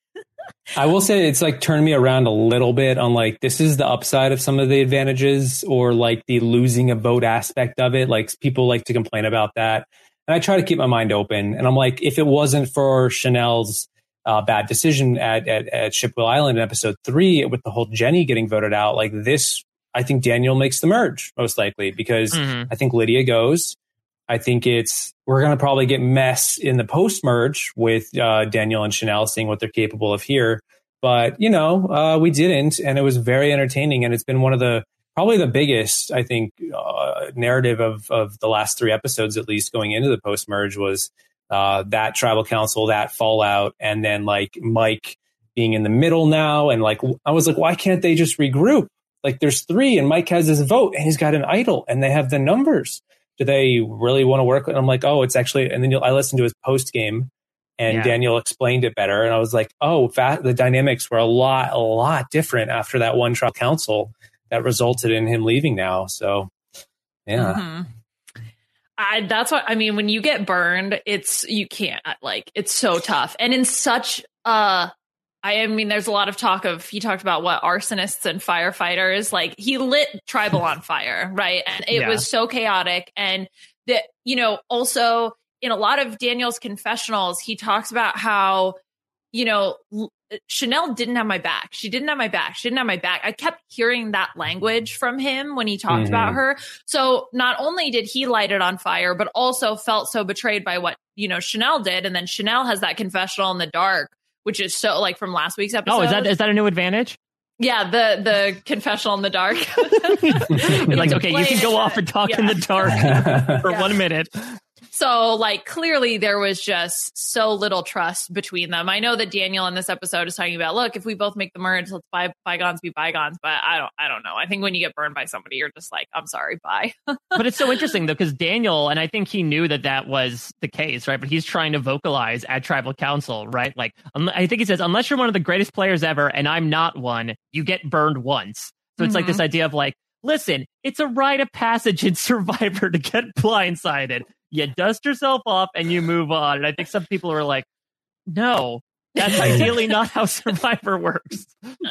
I will say it's like turned me around a little bit on like, this is the upside of some of the advantages or like the losing a vote aspect of it. Like people like to complain about that. And I try to keep my mind open. And I'm like, if it wasn't for Chanel's uh, bad decision at, at, at Shipwell Island in episode three, with the whole Jenny getting voted out, like this, I think Daniel makes the merge most likely because mm-hmm. I think Lydia goes. I think it's, we're going to probably get mess in the post merge with uh, Daniel and Chanel seeing what they're capable of here. But, you know, uh, we didn't. And it was very entertaining. And it's been one of the, probably the biggest, I think, uh, narrative of, of the last three episodes, at least going into the post merge was uh, that tribal council, that fallout. And then like Mike being in the middle now. And like, I was like, why can't they just regroup? Like there's three and Mike has his vote and he's got an idol and they have the numbers. Do they really want to work? And I'm like, oh, it's actually, and then I listened to his post game and yeah. Daniel explained it better. And I was like, oh, fat, the dynamics were a lot, a lot different after that one trial council that resulted in him leaving now. So, yeah. Mm-hmm. I, that's what, I mean, when you get burned, it's, you can't like, it's so tough. And in such a, I mean, there's a lot of talk of, he talked about what arsonists and firefighters, like he lit Tribal on fire, right? And it yeah. was so chaotic. And that, you know, also in a lot of Daniel's confessionals, he talks about how, you know, Chanel didn't have my back. She didn't have my back. She didn't have my back. I kept hearing that language from him when he talked mm-hmm. about her. So not only did he light it on fire, but also felt so betrayed by what, you know, Chanel did. And then Chanel has that confessional in the dark, which is so like from last week's episode. Oh, is that is that a new advantage? Yeah, the the confessional in the dark. Like, okay, you can go off and talk yeah. in the dark for yeah. one minute. So, like, clearly there was just so little trust between them. I know that Daniel in this episode is talking about, look, if we both make the merge, let's by, bygones be bygones. But I don't, I don't know. I think when you get burned by somebody, you're just like, I'm sorry, bye. But it's so interesting, though, because Daniel, and I think he knew that that was the case, right? But he's trying to vocalize at Tribal Council, right? Like, um, I think he says, unless you're one of the greatest players ever, and I'm not one, you get burned once. So it's mm-hmm. like this idea of like, listen, it's a rite of passage in Survivor to get blindsided. You dust yourself off and you move on. And I think some people are like, no, that's ideally not how Survivor works.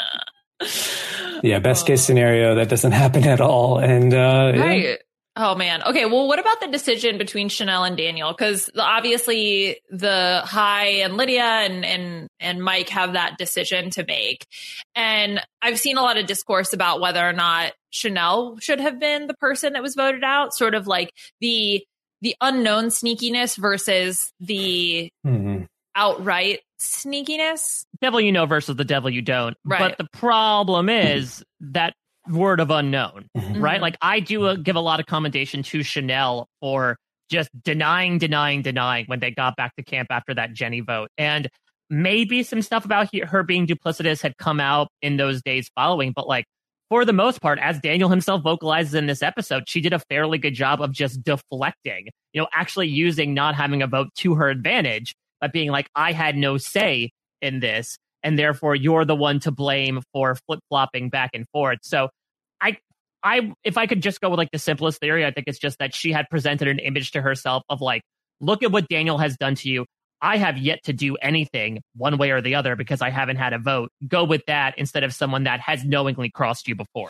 Yeah, best case scenario, that doesn't happen at all. And uh, right. Yeah. Oh, man. Okay, well, what about the decision between Chanel and Daniel? Because obviously the Hai and Lydia and, and, and Mike have that decision to make. And I've seen a lot of discourse about whether or not Chanel should have been the person that was voted out, sort of like the the unknown sneakiness versus the mm-hmm. outright sneakiness. Devil you know versus the devil you don't. Right. But the problem is that word of unknown, mm-hmm. right? Like I do uh, give a lot of commendation to Chanel for just denying, denying, denying when they got back to camp after that Jenny vote. And maybe some stuff about he, her being duplicitous had come out in those days following, but like, for the most part, as Daniel himself vocalizes in this episode, she did a fairly good job of just deflecting, you know, actually using not having a vote to her advantage, but being like, I had no say in this, and therefore you're the one to blame for flip-flopping back and forth. So I, I, if I could just go with like the simplest theory, I think it's just that she had presented an image to herself of like, look at what Daniel has done to you. I have yet to do anything one way or the other because I haven't had a vote. Go with that instead of someone that has knowingly crossed you before.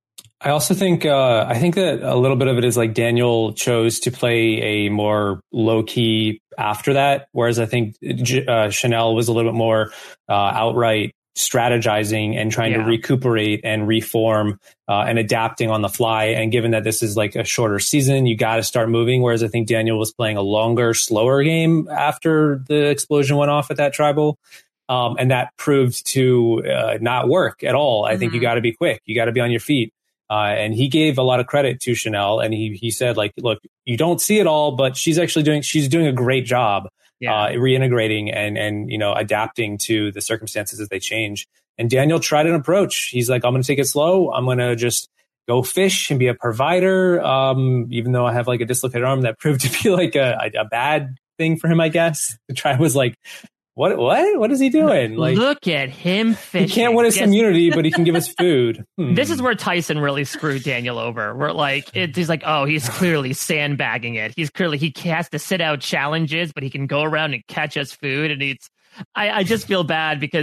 I also think uh, I think that a little bit of it is like Daniel chose to play a more low key after that, whereas I think uh, Chanel was a little bit more uh, outright strategizing and trying yeah. to recuperate and reform uh, and adapting on the fly. And given that this is like a shorter season, you got to start moving. Whereas I think Daniel was playing a longer, slower game after the explosion went off at that tribal. Um, and that proved to uh, not work at all. I mm-hmm. think you got to be quick. You got to be on your feet. Uh, and he gave a lot of credit to Chanel. And he he said, like, look, you don't see it all, but she's actually doing she's doing a great job. Yeah. Uh, reintegrating and, and, you know, adapting to the circumstances as they change. And Daniel tried an approach. He's like, I'm going to take it slow. I'm going to just go fish and be a provider. Um, even though I have like a dislocated arm, that proved to be like a, a bad thing for him, I guess. The tribe was like, what, what, what is he doing? Like, look at him fishing. He can't win us Guess- immunity, but he can give us food. Hmm. This is where Tyson really screwed Daniel over. We're like, it, he's like, oh, he's clearly sandbagging it. He's clearly, he has to sit out challenges, but he can go around and catch us food. And it's, I, I just feel bad because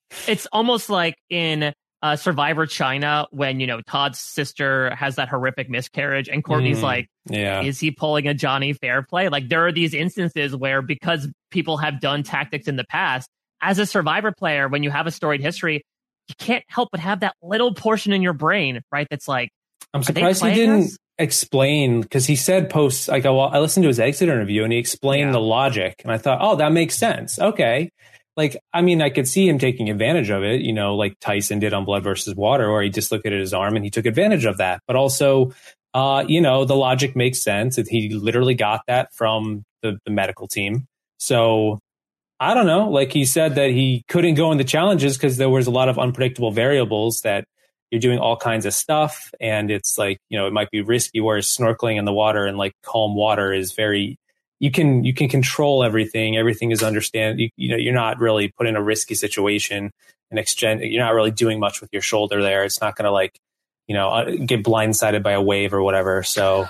It's almost like in uh, Survivor China when, you know, Todd's sister has that horrific miscarriage and Courtney's Mm, like, yeah. is he pulling a Johnny Fairplay? Like, there are these instances where, because people have done tactics in the past, as a Survivor player, when you have a storied history, you can't help but have that little portion in your brain, right? That's like, I'm are they surprised he playing didn't us? explain, because he said post, like I, I listened to his exit interview and he explained Yeah. the logic. And I thought, oh, that makes sense. Okay. Like, I mean, I could see him taking advantage of it, you know, like Tyson did on Blood versus Water, where he dislocated his arm and he took advantage of that. But also, uh, you know, the logic makes sense. He literally got that from the, the medical team. So I don't know. Like he said that he couldn't go into challenges because there was a lot of unpredictable variables, that you're doing all kinds of stuff. And it's like, you know, it might be risky, whereas snorkeling in the water and like calm water is very, you can, you can control everything. Everything is understand, you, you know, you're not really put in a risky situation and exchange. You're not really doing much with your shoulder there. It's not going to like, you know, get blindsided by a wave or whatever. So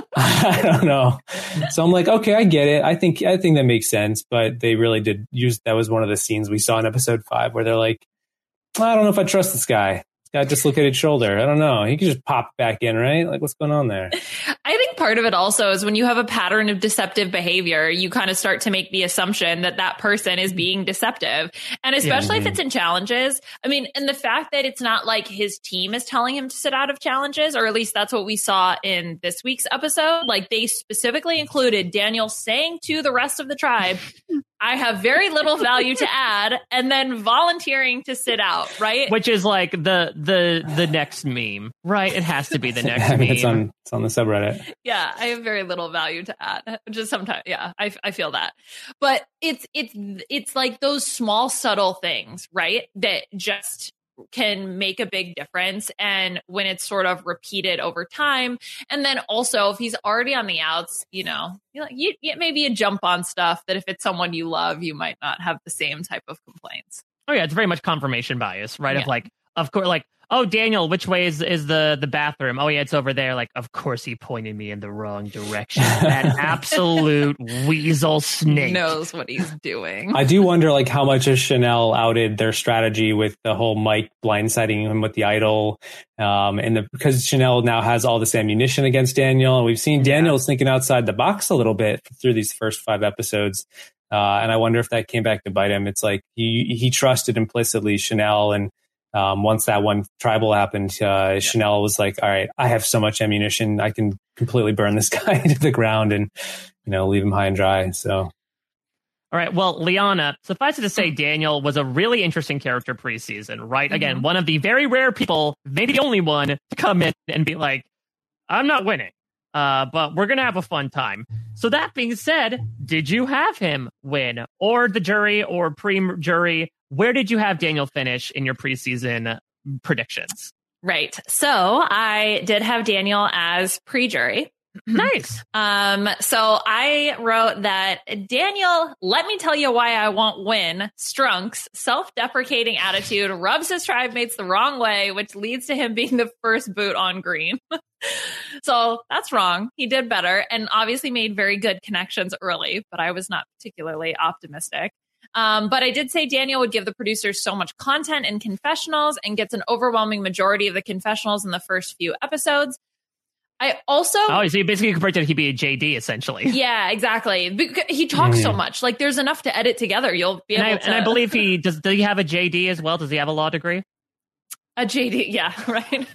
I don't know. So I'm like, okay, I get it. I think, I think that makes sense, but they really did use, that was one of the scenes we saw in episode five where they're like, I don't know if I trust this guy. Got a dislocated shoulder. I don't know. He could just pop back in, right? Like, what's going on there? I think part of it also is when you have a pattern of deceptive behavior, you kind of start to make the assumption that that person is being deceptive. And especially Yeah. if it's in challenges. I mean, and the fact that it's not like his team is telling him to sit out of challenges, or at least that's what we saw in this week's episode. Like, they specifically included Daniel saying to the rest of the tribe, I have very little value to add, and then volunteering to sit out, right? Which is like the the the next meme, right? It has to be the next I mean, meme. it's on, it's on the subreddit. Yeah, I have very little value to add. Just sometimes, yeah, I, I feel that. But it's it's it's like those small, subtle things, right? That just can make a big difference. And when it's sort of repeated over time, and then also if he's already on the outs, you know, you like you, you maybe you jump on stuff that if it's someone you love, you might not have the same type of complaints. Oh yeah, it's very much confirmation bias, right? Yeah. Of like, of course, like, oh, Daniel, which way is is the the bathroom? Oh yeah, it's over there. Like, of course he pointed me in the wrong direction. That absolute weasel snake Knows what he's doing. I do wonder, like, how much has Chanel outed their strategy with the whole Mike blindsiding him with the idol, um, and the, because Chanel now has all this ammunition against Daniel, and we've seen Daniel's thinking outside the box a little bit through these first five episodes, uh, and I wonder if that came back to bite him. It's like he he trusted implicitly Chanel, and um, once that one tribal happened, uh, yeah. Chanel was like, "All right, I have so much ammunition, I can completely burn this guy to the ground and, you know, leave him high and dry." So. All right. Well, Liana, suffice it to say, Daniel was a really interesting character preseason, right? Mm-hmm. Again, one of the very rare people, maybe the only one, to come in and be like, I'm not winning, uh, but we're going to have a fun time. So that being said, did you have him win, or the jury or pre-jury? Where did you have Daniel finish in your preseason predictions? Right. So I did have Daniel as pre-jury. Nice. Um, so I wrote that Daniel, let me tell you why I won't win. Strunk's self-deprecating attitude rubs his tribe mates the wrong way, which leads to him being the first boot on green. So that's wrong. He did better and obviously made very good connections early, but I was not particularly optimistic. Um, but I did say Daniel would give the producers so much content in confessionals and gets an overwhelming majority of the confessionals in the first few episodes. I also... Oh, so you basically predicted he'd be a J D, essentially. Yeah, exactly. Because he talks mm. so much. Like, there's enough to edit together. You'll be and able I, to... And I believe he... Does, does he have a J D as well? Does he have a law degree? A J D, yeah, right?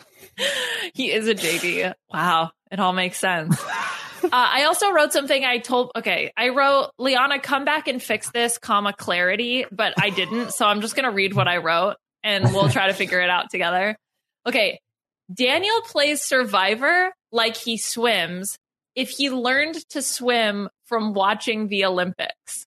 He is a J D. Wow. It all makes sense. Uh, I also wrote something I told, okay, I wrote, Liana, come back and fix this, comma, clarity, but I didn't. So I'm just going to read what I wrote and we'll try to figure it out together. Okay. Daniel plays Survivor like he swims if he learned to swim from watching the Olympics.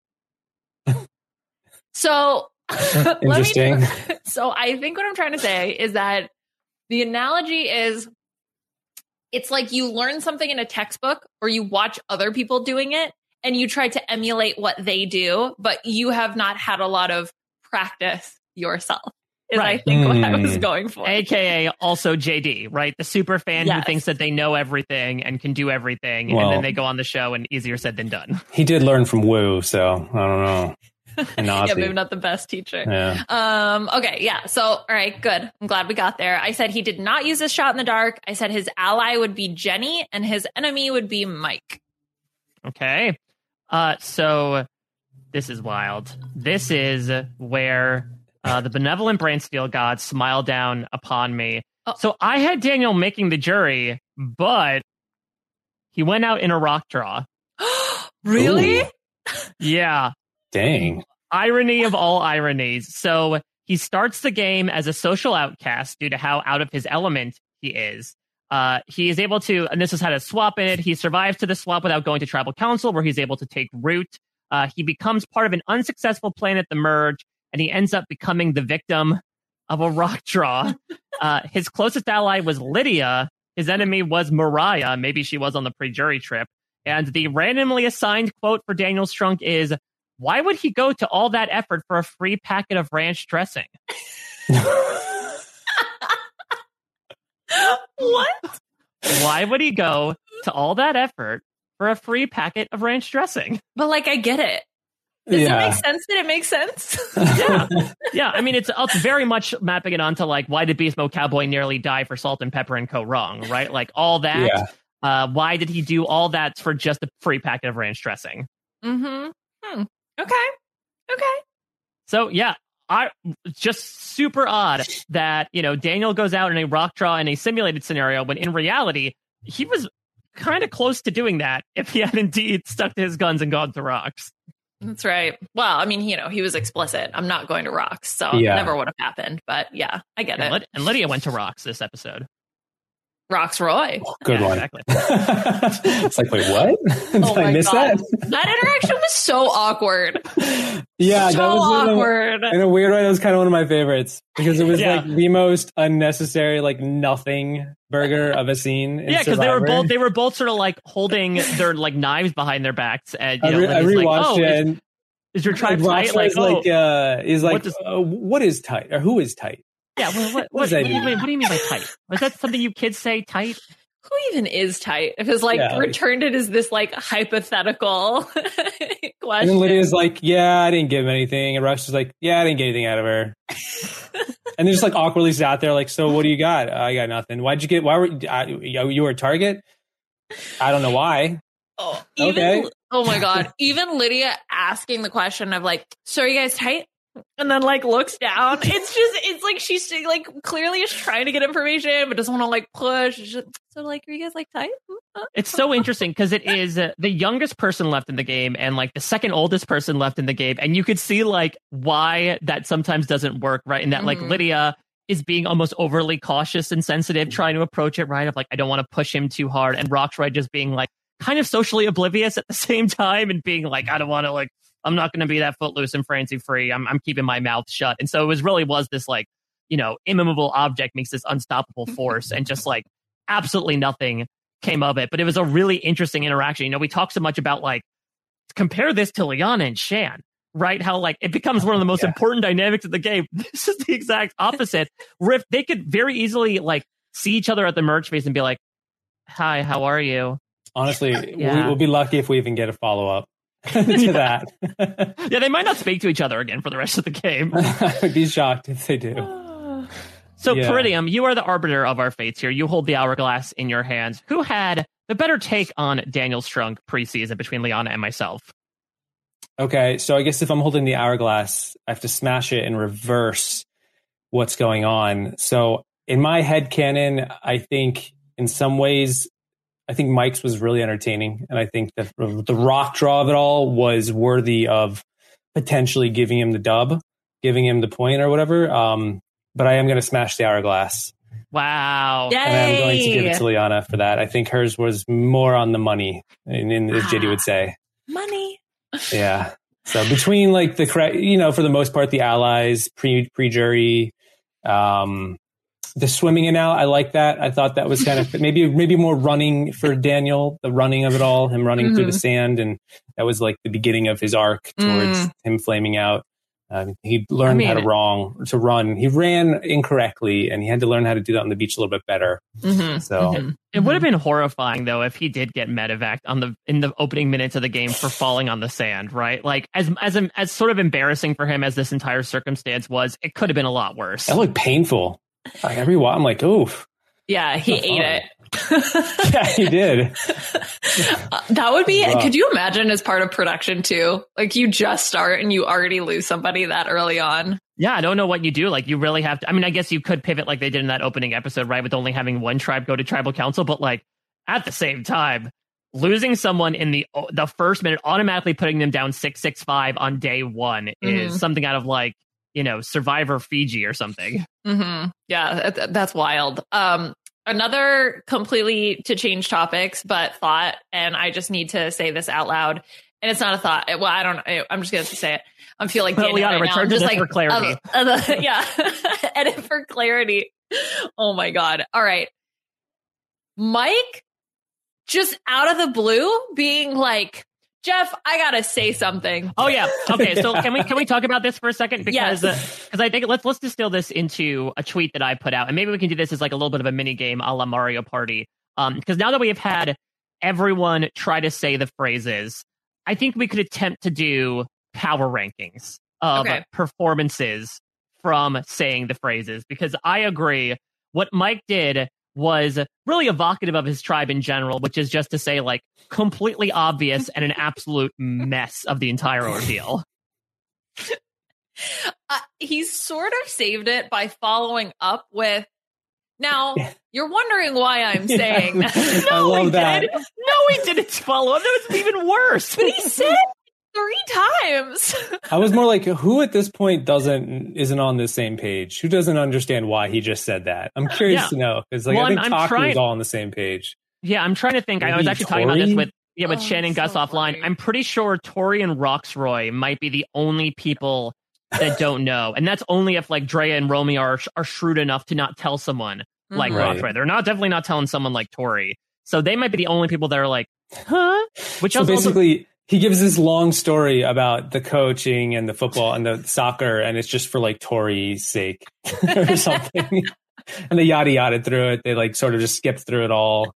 So, interesting. Let me, so I think what I'm trying to say is that the analogy is, it's like you learn something in a textbook or you watch other people doing it and you try to emulate what they do, but you have not had a lot of practice yourself, is right. I think mm. what I was going for. A K A also J D, right? The super fan yes. who thinks that they know everything and can do everything. Well, and then they go on the show and easier said than done. He did learn from Wu, so I don't know. And yeah, maybe not the best teacher. Yeah. Um, okay, yeah. So, all right, good. I'm glad we got there. I said he did not use his shot in the dark. I said his ally would be Jenny and his enemy would be Mike. Okay. Uh, so this is wild. This is where uh, the benevolent brain steel gods smile down upon me. Oh. So I had Daniel making the jury, but he went out in a rock draw. Really? Ooh. Yeah. Dang. Irony of all ironies. So he starts the game as a social outcast due to how out of his element he is. Uh, he is able to, and this has had a swap in it. He survives to the swap without going to tribal council, where he's able to take root. Uh, he becomes part of an unsuccessful plan at the merge, and he ends up becoming the victim of a rock draw. Uh, his closest ally was Lydia. His enemy was Mariah. Maybe she was on the pre-jury trip. And the randomly assigned quote for Daniel Strunk is, "Why would he go to all that effort for a free packet of ranch dressing?" What? Why would he go to all that effort for a free packet of ranch dressing? But like, I get it. Does Yeah. it make sense? Did it make sense? Yeah. Yeah. I mean, it's, it's very much mapping it onto like, why did Beast Mode Cowboy nearly die for Salt and Pepper and Co. wrong, right? Like all that. Yeah. Uh, why did he do all that for just a free packet of ranch dressing? Mm-hmm. Hmm. Okay. Okay. So yeah, I just super odd that, you know, Daniel goes out in a rock draw in a simulated scenario when in reality he was kind of close to doing that if he had indeed stuck to his guns and gone to rocks. That's right. Well, I mean, you know, he was explicit. I'm not going to rocks, so Yeah. it never would have happened. But yeah, I get And, it. Lyd- and Lydia went to rocks this episode. Rocks Roy. Good Yeah, one. exactly. It's like, wait, what? Did Oh I my miss God. that? That interaction was so awkward. Yeah, so that was in a- awkward. In a weird way, that was kind of one of my favorites because it was Yeah. like the most unnecessary, like nothing burger of a scene. In Yeah, because they were Survivor. both they were both sort of like holding their like knives behind their backs. And you I, know, re- I Lydia's rewatched like, oh, it. is, And is your tribe like, tight? Rockstar's Like, oh, like, uh, he's like, what does- uh, what is tight or who is tight? yeah. Well, what, what what, does that what, do you mean? mean, what do you mean by tight? Was that something you kids say? Tight? Who even is tight? If it's like Yeah, like- returned it as this like hypothetical question. And then Lydia's like, yeah, I didn't give him anything. And Rush is like, yeah, I didn't get anything out of her. And they just like awkwardly sat there like, so what do you got? I got nothing. Why'd you get, why were uh, you, you were a target? I don't know why. Oh, even, Okay. oh my God. Even Lydia asking the question of like, so are you guys tight? And then like looks down. It's just, it's like she's like clearly is trying to get information, but doesn't want to like push. It's just, so like, are you guys like tight? It's so interesting because it is uh, the youngest person left in the game and like the second oldest person left in the game. And you could see like why that sometimes doesn't work, right? And that like Mhm. Lydia is being almost overly cautious and sensitive, trying to approach it, right? Of like, I don't want to push him too hard. And Roxroy just being like kind of socially oblivious at the same time and being like, I don't want to like, I'm not going to be that footloose and fancy free. I'm, I'm keeping my mouth shut. And so it was really was this like, you know, immovable object makes this unstoppable force and just like absolutely nothing came of it. But it was a really interesting interaction. You know, we talk so much about like, compare this to Liana and Shan, right? How like it becomes one of the most Yeah. important dynamics of the game. This is the exact opposite. Where if they could very easily like see each other at the merge phase and be like, hi, how are you? Honestly, Yeah. we, we'll be lucky if we even get a follow up to that. Yeah, they might not speak to each other again for the rest of the game. I would be shocked if they do. So, Yeah. Peridium, you are the arbiter of our fates here. You hold the hourglass in your hands. Who had the better take on Daniel Strunk preseason between Liana and myself? Okay, so I guess if I'm holding the hourglass, I have to smash it and reverse what's going on. So in my head canon, I think in some ways, I think Mike's was really entertaining. And I think that the rock draw of it all was worthy of potentially giving him the dub, giving him the point or whatever. Um, but I am going to smash the hourglass. Wow. Yay! And I'm going to give it to Liana for that. I think hers was more on the money, in, in, as J D would say. Money. Yeah. So between like the correct, you know, for the most part, the allies, pre pre jury, um, the swimming in out, I like that. I thought that was kind of maybe maybe more running for Daniel, the running of it all, him running Mm-hmm. through the sand, and that was like the beginning of his arc towards Mm. him flaming out. Um, he learned I mean, how to wrong to run. He ran incorrectly, and he had to learn how to do that on the beach a little bit better. Mm-hmm, so mm-hmm. It would have been horrifying though if he did get medevaced on the in the opening minutes of the game for falling on the sand, right? Like as as as sort of embarrassing for him as this entire circumstance was, it could have been a lot worse. That looked painful. Like every while, I'm like, oof. Yeah, he ate fun. it. Yeah, he did. uh, that would be, wow. Could you imagine as part of production too? Like you just start and you already lose somebody that early on. Yeah, I don't know what you do. Like you really have to, I mean, I guess you could pivot like they did in that opening episode, right? With only having one tribe go to tribal council. But like at the same time, losing someone in the the first minute, automatically putting them down six six five on day one mm-hmm. is something out of like, you know, Survivor Fiji or something. Mm-hmm. Yeah, th- that's wild. Um, Another completely to change topics, but thought, and I just need to say this out loud. And it's not a thought. Well, I don't know. I'm just going to say it. I feel like well, Liana, right return now. to Just this like, for clarity. Uh, uh, yeah. Edit for clarity. Oh my God. All right. Mike, just out of the blue, being like, Jeff, I gotta say something. Oh yeah. Okay. So can we can we talk about this for a second? Because yes. uh, I think let's let's distill this into a tweet that I put out, and maybe we can do this as like a little bit of a mini game a la Mario Party. Um, because now that we have had everyone try to say the phrases, I think we could attempt to do power rankings of okay. performances from saying the phrases. Because I agree, what Mike did was really evocative of his tribe in general, which is just to say like completely obvious and an absolute mess of the entire ordeal. Uh, he sort of saved it by following up with, now you're wondering why I'm saying yeah, that. I No, love he that. did. No, he didn't follow up. That was even worse. But he said it three times. I was more like, who at this point doesn't isn't on the same page? Who doesn't understand why he just said that? I'm curious Yeah. to know because like Well, I think I'm- I'm Taki trying- was all on the same page. Yeah, I'm trying to think. I was Maybe actually talking about this Tori? with yeah with Oh, Shannon Gus so offline. funny. I'm pretty sure Tori and Roxroy might be the only people that don't know, and that's only if like Drea and Romy are are shrewd enough to not tell someone like Right. Roxroy. They're not definitely not telling someone like Tori. So they might be the only people that are like, huh? Which So also, basically, he gives this long story about the coaching and the football and the soccer, and it's just for like Tori's sake or something. And they yada yada through it. They like sort of just skipped through it all.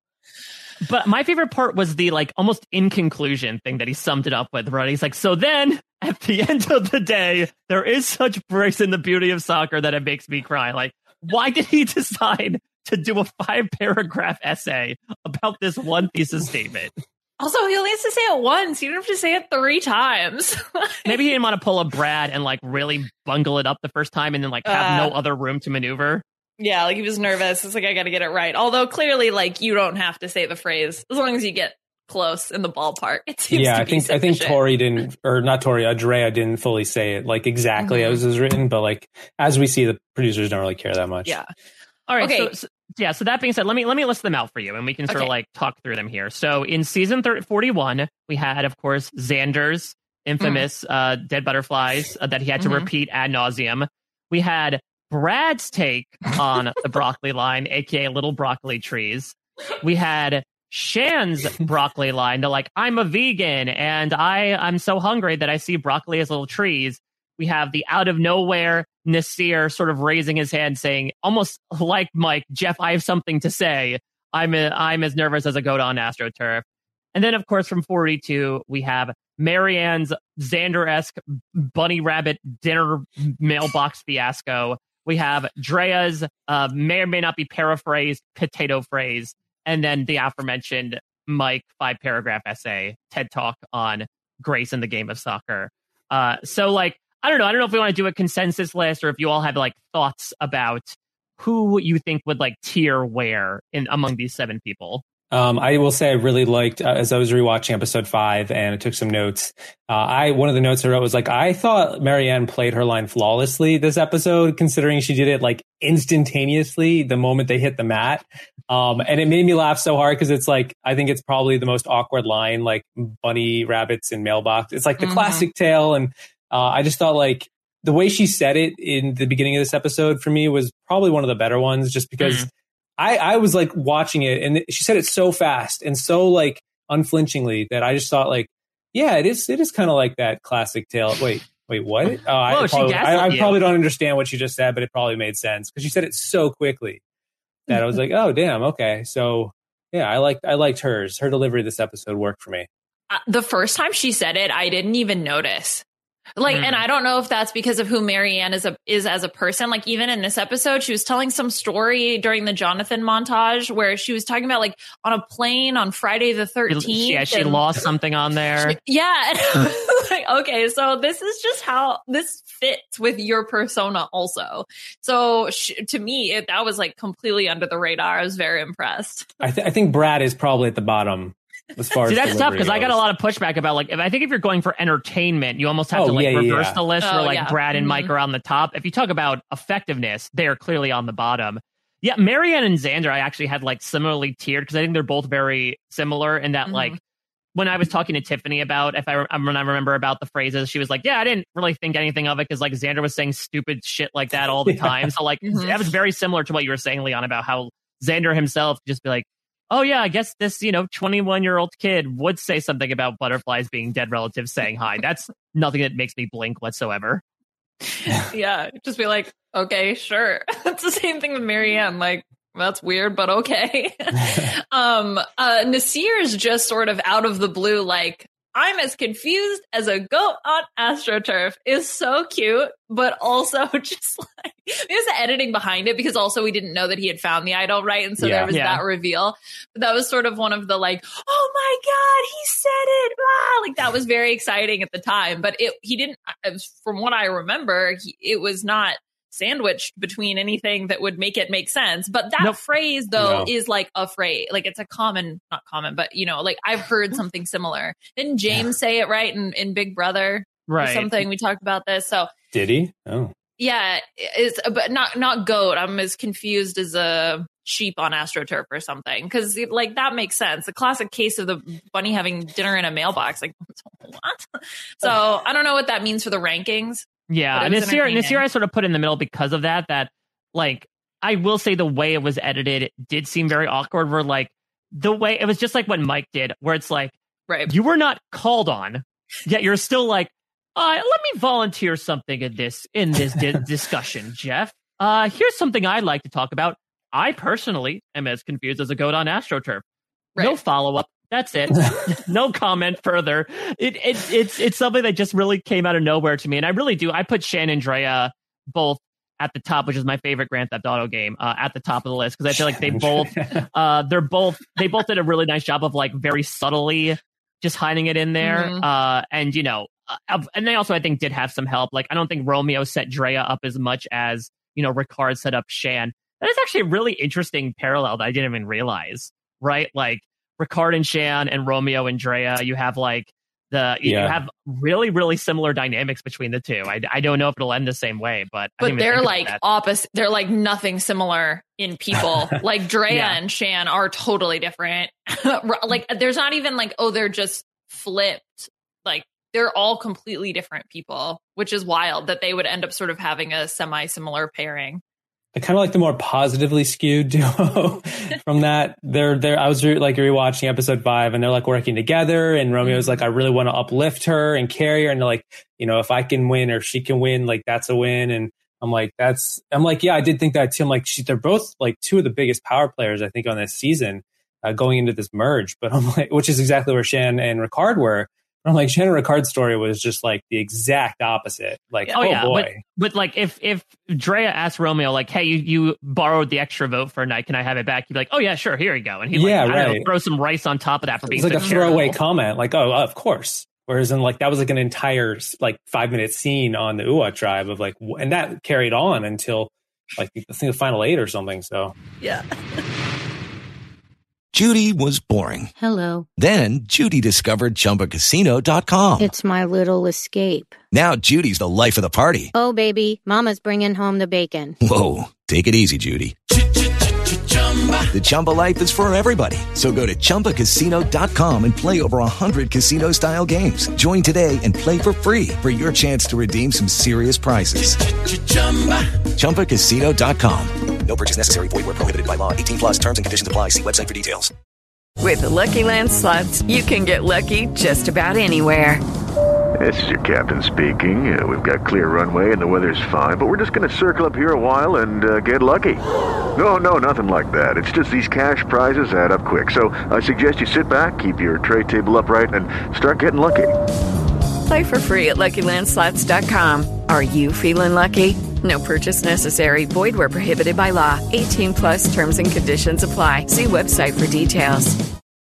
But my favorite part was the like almost in conclusion thing that he summed it up with, right? He's like, so then at the end of the day, there is such grace in the beauty of soccer that it makes me cry. Like, why did he decide to do a five paragraph essay about this one piece of statement? Also, he only has to say it once. You don't have to say it three times. Maybe he didn't want to pull a Brad and like really bungle it up the first time and then like have Uh, no other room to maneuver. Yeah, like he was nervous. It's like, I got to get it right. Although clearly, like, you don't have to say the phrase as long as you get close in the ballpark. It seems Yeah, to I be think I think sufficient. Tori didn't, or not Tori, Andrea didn't fully say it like exactly Mhm. as it was written, but like as we see, the producers don't really care that much. Yeah. All right. Okay. So, so yeah. So that being said, let me let me list them out for you, and we can sort Okay. of like talk through them here. So in season thirty, forty-one, we had, of course, Xander's infamous uh, dead butterflies uh, that he had to Mhm. repeat ad nauseum. We had Brad's take on the broccoli line, aka little broccoli trees. We had Shan's broccoli line, to like, I'm a vegan and I I'm so hungry that I see broccoli as little trees. We have the out of nowhere Nasir sort of raising his hand saying, almost like Mike, Jeff, I have something to say. I'm a, I'm as nervous as a goat on AstroTurf. And then, of course, from forty-two, we have Marianne's Xander-esque bunny rabbit dinner mailbox fiasco. We have Drea's uh, may or may not be paraphrased potato phrase. And then the aforementioned Mike five paragraph essay, TED Talk on grace in the game of soccer. Uh, so, like, I don't know. I don't know if we want to do a consensus list or if you all have like thoughts about who you think would like tier where in among these seven people. Um, I will say I really liked uh, as I was rewatching episode five and I took some notes. Uh, I one of the notes I wrote was like, I thought Marianne played her line flawlessly this episode, considering she did it like instantaneously the moment they hit the mat. Um, and it made me laugh so hard because it's like, I think it's probably the most awkward line, like bunny rabbits in mailbox. It's like the Mhm. classic tale. And uh, I just thought like the way she said it in the beginning of this episode for me was probably one of the better ones, just because Mhm. I, I was like watching it and she said it so fast and so like unflinchingly that I just thought like, yeah, it is, it is kind of like that classic tale. Wait, Wait, what? Oh, I, Whoa, she probably, I, I gaslit you. probably don't understand what she just said, but it probably made sense because she said it so quickly that I was like, oh, damn, okay. So, yeah, I liked, I liked hers. Her delivery this episode worked for me. Uh, the first time she said it, I didn't even notice. Like, Mm. and I don't know if that's because of who Marianne is a, is as a person. Like, even in this episode, she was telling some story during the Jonathan montage where she was talking about like on a plane on Friday the thirteenth. Yeah, she and- lost something on there. Yeah. And I was like, okay, so this is just how this fits with your persona also. So sh- to me, it, that was like completely under the radar. I was very impressed. I, th- I think Brad is probably at the bottom as far See, as that's tough delivery because I got a goes. lot of pushback about like if I think if you're going for entertainment, you almost have Oh, to like yeah, yeah, reverse yeah. the list Oh, where like yeah. Brad and Mike Mhm. are on the top. If you talk about effectiveness, they are clearly on the bottom. Yeah, Marianne and Xander, I actually had like similarly tiered because I think they're both very similar in that Mhm. like when I was talking to Tiffany about if I re- when I remember about the phrases, she was like, "Yeah, I didn't really think anything of it because like Xander was saying stupid shit like that all the Yeah. time." So like Mhm. that was very similar to what you were saying, Leon, about how Xander himself could just be like, "Oh yeah, I guess this you know twenty-one year old kid would say something about butterflies being dead relatives saying hi." That's nothing that makes me blink whatsoever. Yeah, just be like, okay, sure. It's the same thing with Marianne. Like, that's weird, but okay. um, uh, Nasir is just sort of out of the blue, like, I'm as confused as a goat on AstroTurf is so cute, but also just like there's the editing behind it because also we didn't know that he had found the idol, right? And so Yeah. there was Yeah. that reveal. But that was sort of one of the like, oh my God, he said it. Ah! Like that was very exciting at the time. But it he didn't, from what I remember, he, it was not sandwiched between anything that would make it make sense. But that Nope. phrase though No. is like a phrase, like it's a common, not common, but you know, like I've heard something similar. Didn't James say it right in, in Big Brother? Or Right. something. We talked about this. So Did he? Oh. yeah, it's but not not goat. I'm as confused as a sheep on AstroTurf or something because like that makes sense. The classic case of the bunny having dinner in a mailbox. Like what? So I don't know what that means for the rankings. Yeah, But it and was Nasir, entertaining. Nasir I sort of put in the middle because of that. That like I will say the way it was edited did seem very awkward. Where like the way it was just like what Mike did, where it's like Right. you were not called on, yet you're still like, uh, let me volunteer something in this in this di- discussion, Jeff. Uh, here's something I'd like to talk about. I personally am as confused as a goat on AstroTurf. No Right. follow up. That's it. No comment further. It, it it's it's something that just really came out of nowhere to me, and I really do. I put Shan and Drea both at the top, which is my favorite Grand Theft Auto game, uh, at the top of the list because I feel like they both uh, they're both they both did a really nice job of like very subtly just hiding it in there, Mhm. uh, and you know, uh, and they also I think did have some help. Like I don't think Romeo set Drea up as much as you know Ricard set up Shan. That is actually a really interesting parallel that I didn't even realize. Right, like Ricard and Shan and Romeo and Drea. You have like the you, Yeah. you have really really similar dynamics between the two. I, I don't know if it'll end the same way, but I But didn't even they're think like about that. opposite. They're like nothing similar in people. Like Drea Yeah. and Shan are totally different. Like there's not even like, oh, they're just flipped. Like they're all completely different people, which is wild that they would end up sort of having a semi-similar pairing. I kind of like the more positively skewed duo from that. They're there. I was re- like rewatching episode five, and they're like working together. And Romeo's like, I really want to uplift her and carry her. And they're like, you know, if I can win or she can win, like that's a win. And I'm like, that's. I'm like, yeah, I did think that too. I'm like, she, they're both like two of the biggest power players I think on this season, uh, going into this merge. But I'm like, which is exactly where Shan and Ricard were. I'm like, Shan and Ricard's story was just like the exact opposite. Like, Oh, oh, yeah, boy. but, but like if if Drea asked Romeo like, hey, you, you borrowed the extra vote for a night, can I have it back? He'd be like, oh yeah, sure, here you go, and he'd like, Yeah, I don't know, right. throw some rice on top of that for being It's like a so throwaway charitable. comment, like, oh, of course. Whereas in like that was like an entire like five minute scene on the Uwa tribe of like, w- and that carried on until like I think the final eight or something. So Yeah. Judy was boring. Hello. Then Judy discovered Chumba Casino dot com. It's my little escape. Now Judy's the life of the party. Oh, baby, mama's bringing home the bacon. Whoa, take it easy, Judy. The Chumba life is for everybody. So go to Chumba Casino dot com and play over one hundred casino-style games. Join today and play for free for your chance to redeem some serious prizes. Chumba Casino dot com. No purchase necessary. Void where prohibited by law. eighteen plus terms and conditions apply. See website for details. With the Lucky Land Slots, you can get lucky just about anywhere. This is your captain speaking. Uh, we've got clear runway and the weather's fine, but we're just going to circle up here a while and uh, get lucky. No, no, nothing like that. It's just these cash prizes add up quick. So I suggest you sit back, keep your tray table upright, and start getting lucky. Play for free at Lucky Land Slots dot com. Are you feeling lucky? No purchase necessary. Void where prohibited by law. eighteen plus terms and conditions apply. See website for details.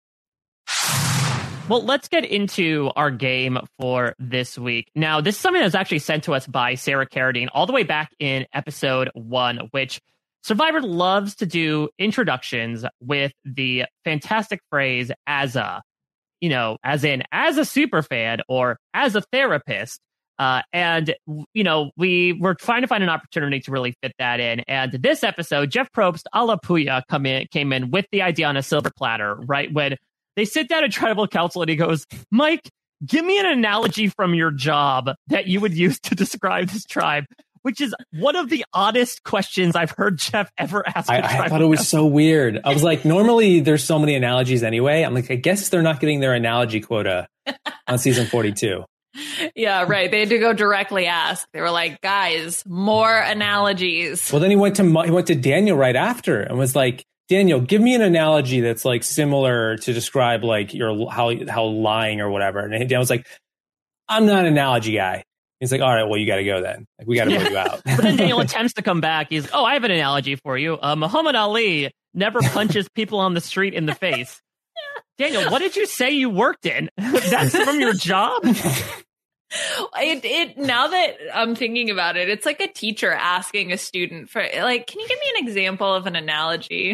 Well, let's get into our game for this week. Now, this is something that was actually sent to us by Sarah Carradine all the way back in episode one, which Survivor loves to do introductions with the fantastic phrase as a, you know, as in as a super fan or as a therapist. Uh, and, you know, we were trying to find an opportunity to really fit that in. And this episode, Jeff Probst a la Puya come in, came in with the idea on a silver platter, right? When they sit down at tribal council and he goes, Mike, give me an analogy from your job that you would use to describe this tribe, which is one of the oddest questions I've heard Jeff ever ask. I, I thought it was so weird. I was like, normally there's so many analogies anyway. I'm like, I guess they're not getting their analogy quota on season forty-two. Yeah, right. They had to go directly ask. They were like, guys, more analogies. Well, then he went to he went to Daniel right after and was like, Daniel, give me an analogy that's like similar to describe like your how how lying or whatever. And Daniel was like, I'm not an analogy guy. He's like, all right, well, you got to go then. Like, we got to vote you out. But then Daniel attempts to come back. He's, oh, I have an analogy for you. Uh, Muhammad Ali never punches people on the street in the face. Daniel, what did you say you worked in? That's from your job? It, it now that I'm thinking about it, it's like a teacher asking a student for like, can you give me an example of an analogy?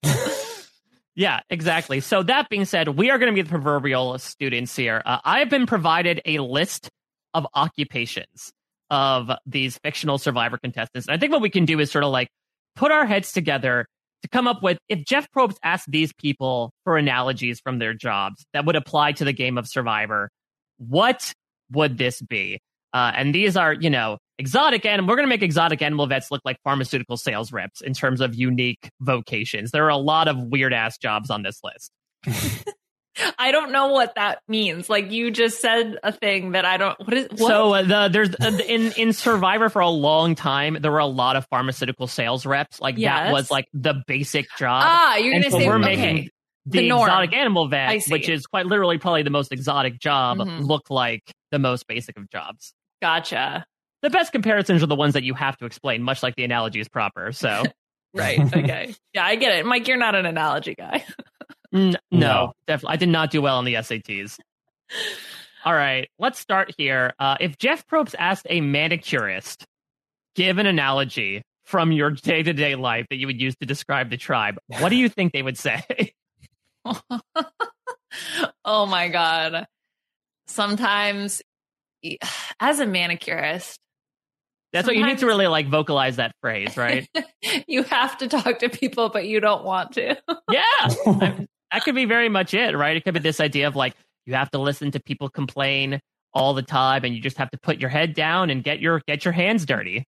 Yeah, exactly. So that being said, we are going to be the proverbial students here. Uh, I've been provided a list of occupations of these fictional Survivor contestants. And I think what we can do is sort of like put our heads together to come up with, if Jeff Probst asked these people for analogies from their jobs that would apply to the game of Survivor, what would this be? Uh, and these are, you know, exotic animal. We're going to make exotic animal vets look like pharmaceutical sales reps in terms of unique vocations. There are a lot of weird ass jobs on this list. I don't know what that means. Like, you just said a thing that I don't. What is what? So uh, the there's uh, in in Survivor for a long time there were a lot of pharmaceutical sales reps. Like Yes. that was like the basic job. Ah, you're And gonna so say we're okay. making the, The norm. exotic animal I vet, see. which is quite literally probably the most exotic job, Mhm. look like the most basic of jobs. Gotcha. The best comparisons are the ones that you have to explain, much like the analogy is proper. So Right. Okay. Yeah, I get it. Mike, you're not an analogy guy. N- no, No. definitely. I did not do well on the S A Ts. All right, let's start here. Uh, if Jeff Probst asked a manicurist, give an analogy from your day-to-day life that you would use to describe the tribe, what do you think they would say? Oh my God. Sometimes, as a manicurist, That's what you need to Sometimes- really like vocalize that phrase, right? you have to talk to people, but you don't want to. Yeah, I- that could be very much it, right? It could be this idea of like you have to listen to people complain all the time, and you just have to put your head down and get your get your hands dirty.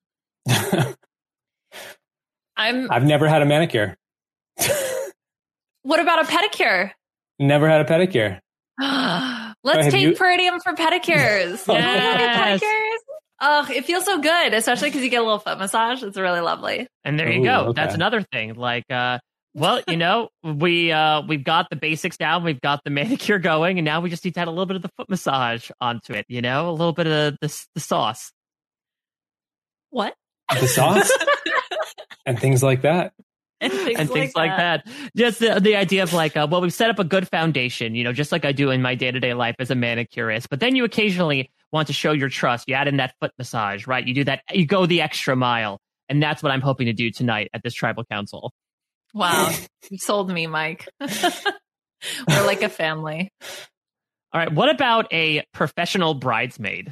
I'm. I've never had a manicure. What about a pedicure? Never had a pedicure. Let's Have take you- per diem for pedicures. You wanna look at Yes. pedicures? Oh, it feels so good, especially because you get a little foot massage. It's really lovely. And there you Ooh, go. okay. That's another thing. Like, uh, well, you know, we uh, we've got the basics down. We've got the manicure going, and now we just need to add a little bit of the foot massage onto it. You know, a little bit of the the sauce. What? The sauce and things like that. And things, and things like that. Just the, the idea of like, uh, well, we've set up a good foundation, you know, just like I do in my day-to-day life as a manicurist. But then you occasionally want to show your trust. You add in that foot massage, right? You do that. You go the extra mile. And that's what I'm hoping to do tonight at this tribal council. Wow. You sold me, Mike. We're like a family. All right. What about a professional bridesmaid?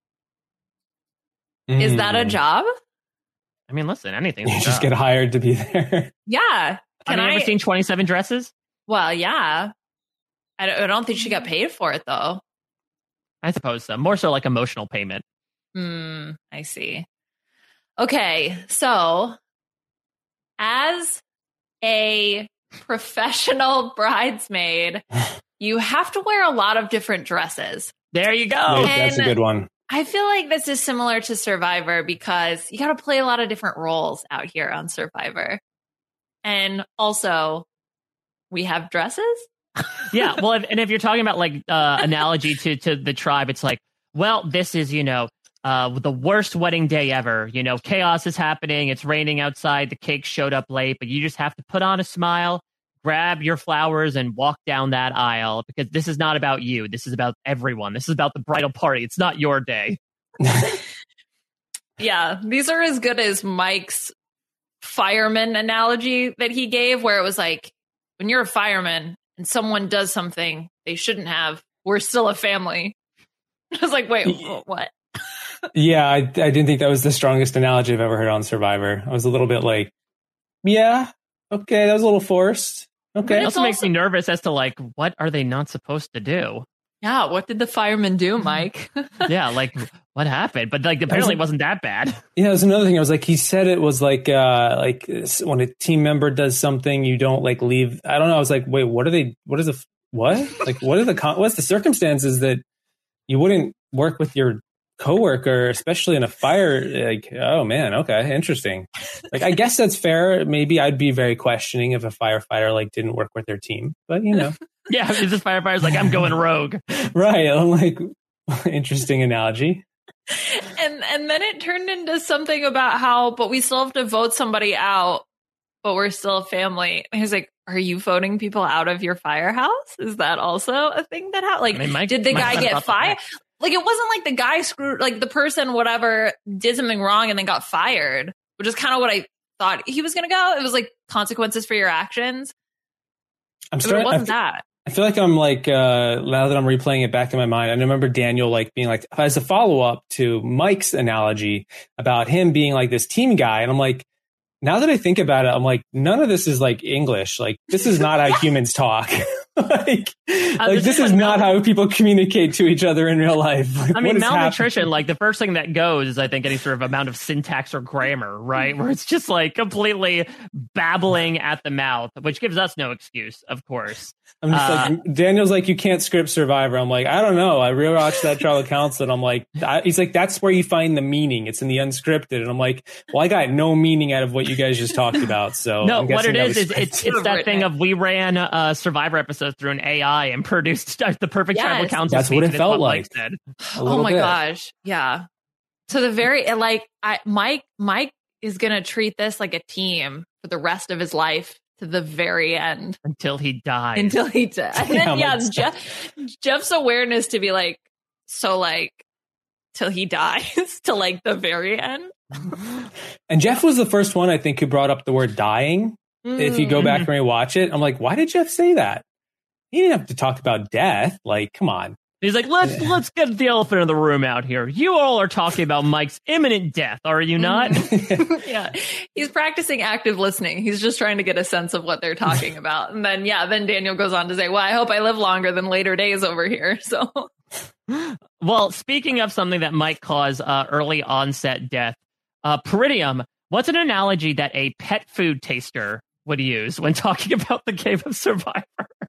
Is that a Mm. job? I mean, listen, anything. You just get hired to be there. Yeah. Have Can you I? ever seen twenty-seven dresses? Well, yeah. I don't, I don't think she got paid for it, though. I suppose so. More so like emotional payment. Hmm. I see. Okay. So, as a professional bridesmaid, you have to wear a lot of different dresses. There you go. Yeah, that's a good one. I feel like this is similar to Survivor because you got to play a lot of different roles out here on Survivor. And also, we have dresses. Yeah, well, if, and if you're talking about like uh, analogy to, to the tribe, it's like, well, this is, you know, uh, the worst wedding day ever. You know, chaos is happening. It's raining outside. The cake showed up late, but you just have to put on a smile, grab your flowers, and walk down that aisle because this is not about you. This is about everyone. This is about the bridal party. It's not your day. Yeah, these are as good as Mike's fireman analogy that he gave, where it was like, when you're a fireman and someone does something they shouldn't have, we're still a family. I was like, wait, what? Yeah, I, I didn't think that was the strongest analogy I've ever heard on Survivor. I was a little bit like, yeah, okay, that was a little forced. Okay. It also makes me nervous as to like, what are they not supposed to do? Yeah, what did the fireman do, Mike? Yeah, like what happened? But like apparently it wasn't that bad. Yeah, there's another thing. I was like, he said it was like, uh, like when a team member does something, you don't like leave. I don't know. I was like, wait, what are they? What is the what? Like, what are the con- what's the circumstances that you wouldn't work with your coworker, especially in a fire? Like, oh man, okay, interesting. Like, I guess that's fair. Maybe I'd be very questioning if a firefighter like didn't work with their team, but you know. Yeah, if this firefighter's like, I'm going rogue. Right. I'm like, interesting analogy. And and then it turned into something about how, but we still have to vote somebody out, but we're still a family. And he's like, are you voting people out of your firehouse? Is that also a thing that happened? Like, I mean, Mike, did the Mike guy get fired? Like, it wasn't like the guy screwed, like the person, whatever, did something wrong and then got fired, which is kind of what I thought he was going to go. It was like consequences for your actions. I'm but starting, it wasn't I f- that. I feel like I'm like, uh, now that I'm replaying it back in my mind, I remember Daniel like being like, as a follow up to Mike's analogy about him being like this team guy. And I'm like, now that I think about it, I'm like, none of this is like English. Like, this is not how humans talk. like, like this is not how people communicate to each other in real life. Like, I mean, malnutrition, happening? like the first thing that goes is, I think, any sort of amount of syntax or grammar, right? Where it's just like completely babbling at the mouth, which gives us no excuse, of course. I'm just uh, like, Daniel's like, you can't script Survivor. I'm like, I don't know. I rewatched that Trial of Council and I'm like, I, he's like, that's where you find the meaning. It's in the unscripted. And I'm like, well, I got no meaning out of what you guys just talked about. So no, I'm what it is, is scripted. it's, it's that thing of we ran uh, Survivor episodes through an A I and produced the perfect Yes. Tribal Council. That's speech, what it and it's felt what like. Mike said. Oh my bit. gosh. Yeah. To the very, like, I, Mike, Mike is going to treat this like a team for the rest of his life to the very end. Until he dies. Until he dies. And Yeah, then, yeah, like- Jeff, Jeff's awareness to be like, so like, till he dies, to like the very end. And Jeff was the first one, I think, who brought up the word dying. If you go back and rewatch it, I'm like, why did Jeff say that? He didn't have to talk about death. Like, come on. He's like, let's Yeah. let's get the elephant in the room out here. You all are talking about Mike's imminent death, are you not? Yeah. He's practicing active listening. He's just trying to get a sense of what they're talking about. And then, yeah, then Daniel goes on to say, well, I hope I live longer than later days over here. So, Well, speaking of something that might cause uh, early onset death, uh, Peridium, what's an analogy that a pet food taster would use when talking about the game of Survivor?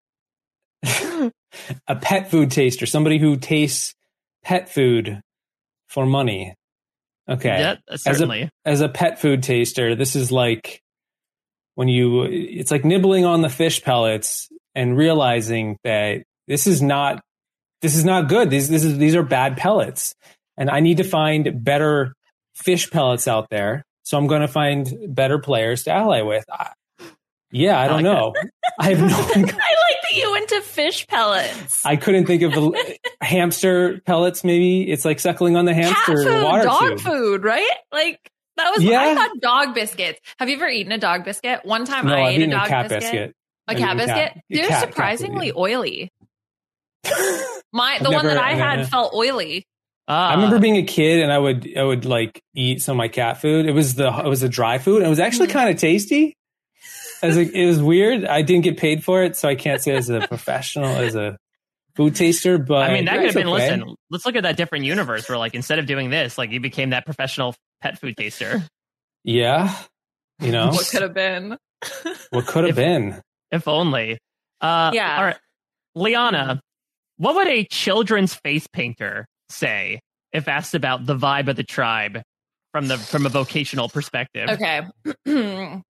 A pet food taster, somebody who tastes pet food for money. Okay. Yeah, certainly. As a, as a pet food taster, this is like when you, it's like nibbling on the fish pellets and realizing that this is not, this is not good. These, this is, these are bad pellets. And I need to find better fish pellets out there. So I'm going to find better players to ally with. I, yeah, I don't I like know. I have no. I like that you went to fish pellets. I couldn't think of the hamster pellets. Maybe it's like suckling on the Cat hamster food, water dog tube. food, right? Like that was. Yeah. I thought dog biscuits. Have you ever eaten a dog biscuit? One time No, I I've ate a eaten dog a cat biscuit. biscuit. A I've cat eaten biscuit. cat- They're cat- cat surprisingly food, oily. My the I've one never- that I had uh, felt oily. I remember being a kid and I would I would like eat some of my cat food. It was the it was the dry food and it was actually Mm. kind of tasty. As a, it was weird. I didn't get paid for it, so I can't say as a professional as a food taster. But I mean, that it could have was been, okay. listen, let's look at that different universe where, like, instead of doing this, like, you became that professional pet food taster. Yeah, you know What could have been? what could have been. If only. Uh, Yeah. All right. Liana, what would a children's face painter say if asked about the vibe of the tribe from the from a vocational perspective? Okay. the,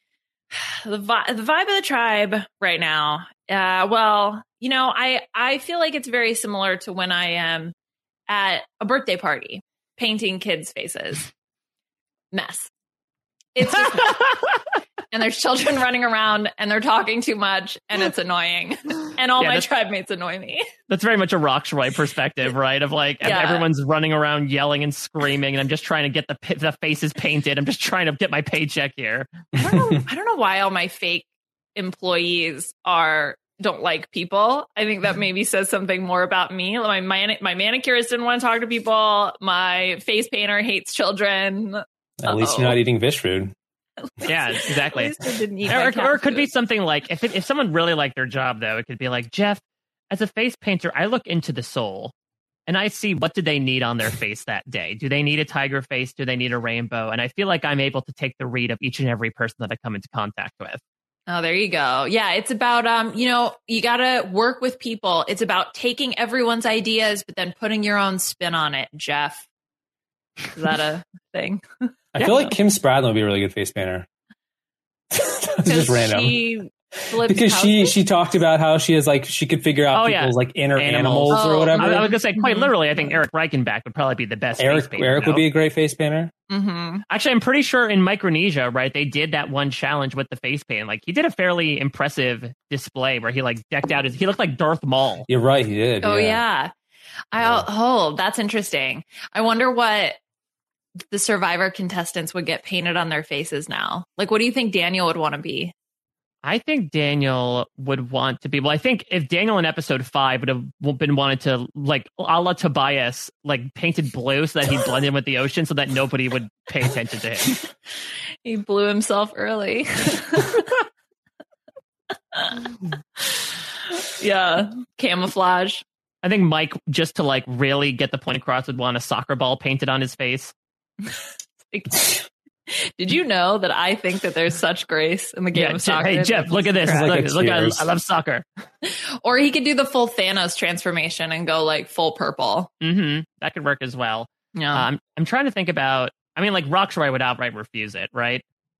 vi- the vibe of the tribe right now. Uh, well, you know, I, I feel like it's very similar to when I am at a birthday party painting kids' faces. Mess. It's just mess. And there's children running around and they're talking too much and it's annoying. And all Yeah, my that's- tribe mates annoy me. That's very much a Roxroy perspective, right? Of like Yeah. everyone's running around yelling and screaming, and I'm just trying to get the pi- the faces painted. I'm just trying to get my paycheck here. I don't know, I don't know why all my fake employees are don't like people. I think that maybe says something more about me. My man- my manicurist didn't want to talk to people. My face painter hates children. At least you're not eating fish food. Yeah, exactly. At least I didn't eat my Or, cat or it could be food. something like if it, if someone really liked their job, though, it could be like, Jeff, as a face painter, I look into the soul and I see what do they need on their face that day. Do they need a tiger face? Do they need a rainbow? And I feel like I'm able to take the read of each and every person that I come into contact with. Oh, there you go. Yeah, it's about um, you know, you got to work with people. It's about taking everyone's ideas but then putting your own spin on it, Jeff. Is that a thing? I feel like Kim Spradlin would be a really good face painter. That's just random. She flips Because she houses? she talked about how she has like she could figure out Oh, yeah. people's like inner Animals. animals, or Oh, whatever. I, I was gonna say quite Mm-hmm. literally. I think Eric Reichenbach would probably be the best. face Eric painter, Eric though. would be a great face painter. Mm-hmm. Actually, I'm pretty sure in Micronesia, right, they did that one challenge with the face paint. Like he did a fairly impressive display where he like decked out his. He looked like Darth Maul. You're right, he did. Oh yeah. I oh, that's interesting. I wonder what the Survivor contestants would get painted on their faces now. Like, what do you think Daniel would want to be? I think Daniel would want to be. Well, I think if Daniel in episode five would have been wanted to like a la Tobias, like painted blue so that he'd blend in with the ocean, so that nobody would pay attention to him. He blew himself early. Yeah, camouflage. I think Mike, just to like really get the point across, would want a soccer ball painted on his face. Did you know that I think that there's such grace in the game Yeah, of Je- soccer? hey Jeff, look at this. Crap. Look, like a look I, Cheers. I love soccer. Or he could do the full Thanos transformation and go like full purple. Mm-hmm. That could work as well. Yeah. Uh, I'm I'm trying to think about. I mean, like Roxroy would outright refuse it, right?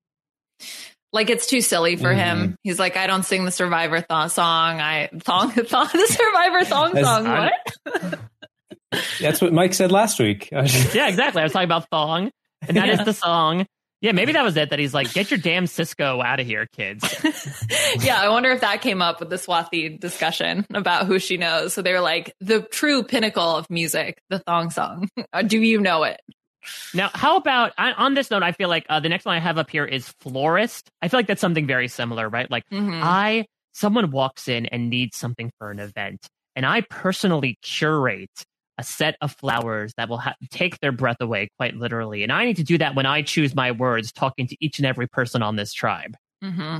Like it's too silly for Mhm. him. He's like, I don't sing the Survivor th- song. I thong, thong the Survivor thong As- song. I'm- What? That's what Mike said last week. Yeah, exactly. I was talking about thong, and that is Yeah. the song. Yeah, maybe that was it. That he's like, get your damn Cisco out of here, kids. Yeah, I wonder if that came up with the Swathi discussion about who she knows. So they were like, the true pinnacle of music, the thong song. Do you know it? Now, how about on on this note? I feel like uh, the next one I have up here is florist. I feel like that's something very similar, right? Like Mhm. I, someone walks in and needs something for an event, and I personally curate a set of flowers that will ha- take their breath away, quite literally. And I need to do that when I choose my words, talking to each and every person on this tribe. Mm-hmm.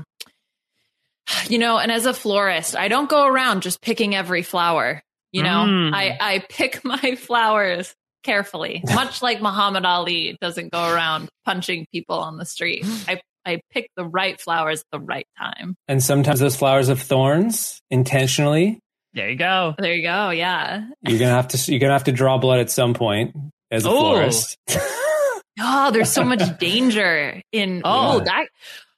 You know, and as a florist, I don't go around just picking every flower. You know, Mm. I, I pick my flowers carefully, much like Muhammad Ali doesn't go around punching people on the street. I, I pick the right flowers at the right time. And sometimes those flowers have thorns intentionally. There you go. There you go. Yeah. You're gonna have to you're gonna have to draw blood at some point as a Ooh. florist. Oh, there's so much danger in Oh. oh that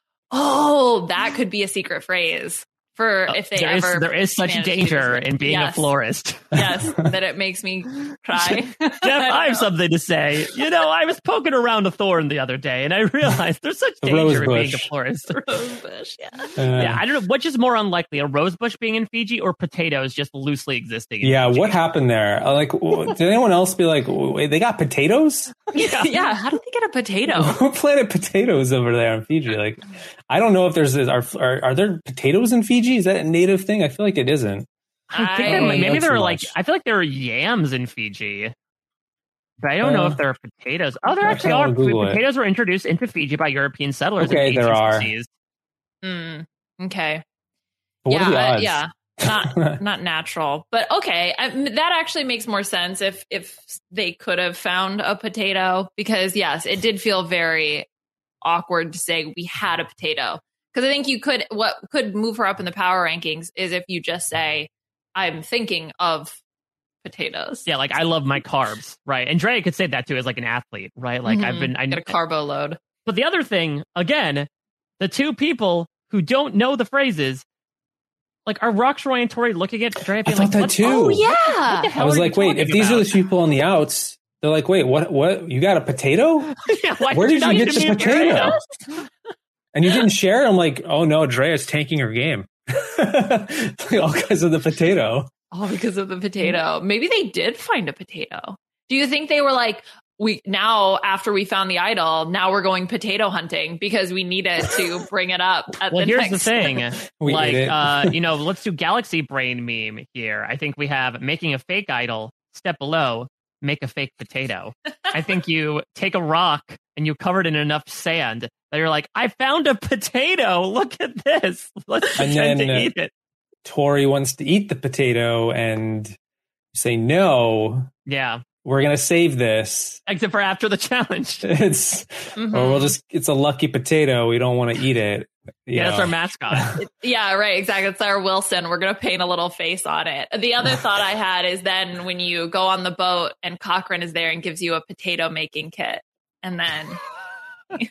oh that could be a secret phrase for if they there is ever there is such manage to danger use it. in being a Yes. florist. Yes, that it makes me cry. Jeff, I have something to say. You know, I was poking around a thorn the other day, and I realized there's such A danger in rose being a bush. florist. Rosebush, yeah. Uh, Yeah, I don't know which is more unlikely: a rosebush being in Fiji or potatoes just loosely existing. In Yeah, Fiji. what happened there? Uh, Like, w- did anyone else be like, wait, they got potatoes? yeah. Yeah. How did they get a potato? Who planted potatoes over there in Fiji? Like, I don't know if there's are are, are there potatoes in Fiji? Is that a native thing? I feel like it isn't. I think there, I- maybe Not there so are like much. I feel like there are yams in Fiji, but I don't know Uh, if there are potatoes. Oh, there I actually kinda are. wanna Google it. Potatoes were introduced into Fiji by European settlers. Okay, in there are. eighteen sixties. Mm, okay. But what yeah. are the I- odds? yeah. Not not natural, but okay. I, that actually makes more sense if if they could have found a potato, because yes, it did feel very awkward to say we had a potato, Because I think you could, what could move her up in the power rankings is if you just say, I'm thinking of potatoes. Yeah, like I love my carbs, right? And Drea could say that too as like an athlete, right? Like Mm-hmm. I've been, I Get a carbo load. But the other thing, again, the two people who don't know the phrases, like are Roxroy and Tori looking at Drea I being thought like, that what, too. Oh, yeah. what the hell I was are like, you wait, talking if these about? are the people on the outs, they're like, wait, what? What? You got a potato? Yeah, why Where did not you get give the me a potato? And you didn't share it? I'm like, oh no, Drea's tanking her game. All because of the potato. All because of the potato. Maybe they did find a potato. Do you think they were like, we now after we found the idol, now we're going potato hunting because we needed to bring it up at Well, the here's next the thing. We like, ate it. uh, you know, let's do Galaxy Brain meme here. I think we have making a fake idol. Step below, make a fake potato. I think you take a rock and you cover it in enough sand that you're like, I found a potato. Look at this. Let's And pretend then, to uh, eat it. Tori wants to eat the potato and you say, no, Yeah. we're going to save this. Except for after the challenge. It's, Mhm. or we'll just, it's a lucky potato. We don't want to eat it. You Yeah, that's know. our mascot. Yeah, right. Exactly. It's our Wilson. We're going to paint a little face on it. The other thought I had is then when you go on the boat and Cochrane is there and gives you a potato making kit. And then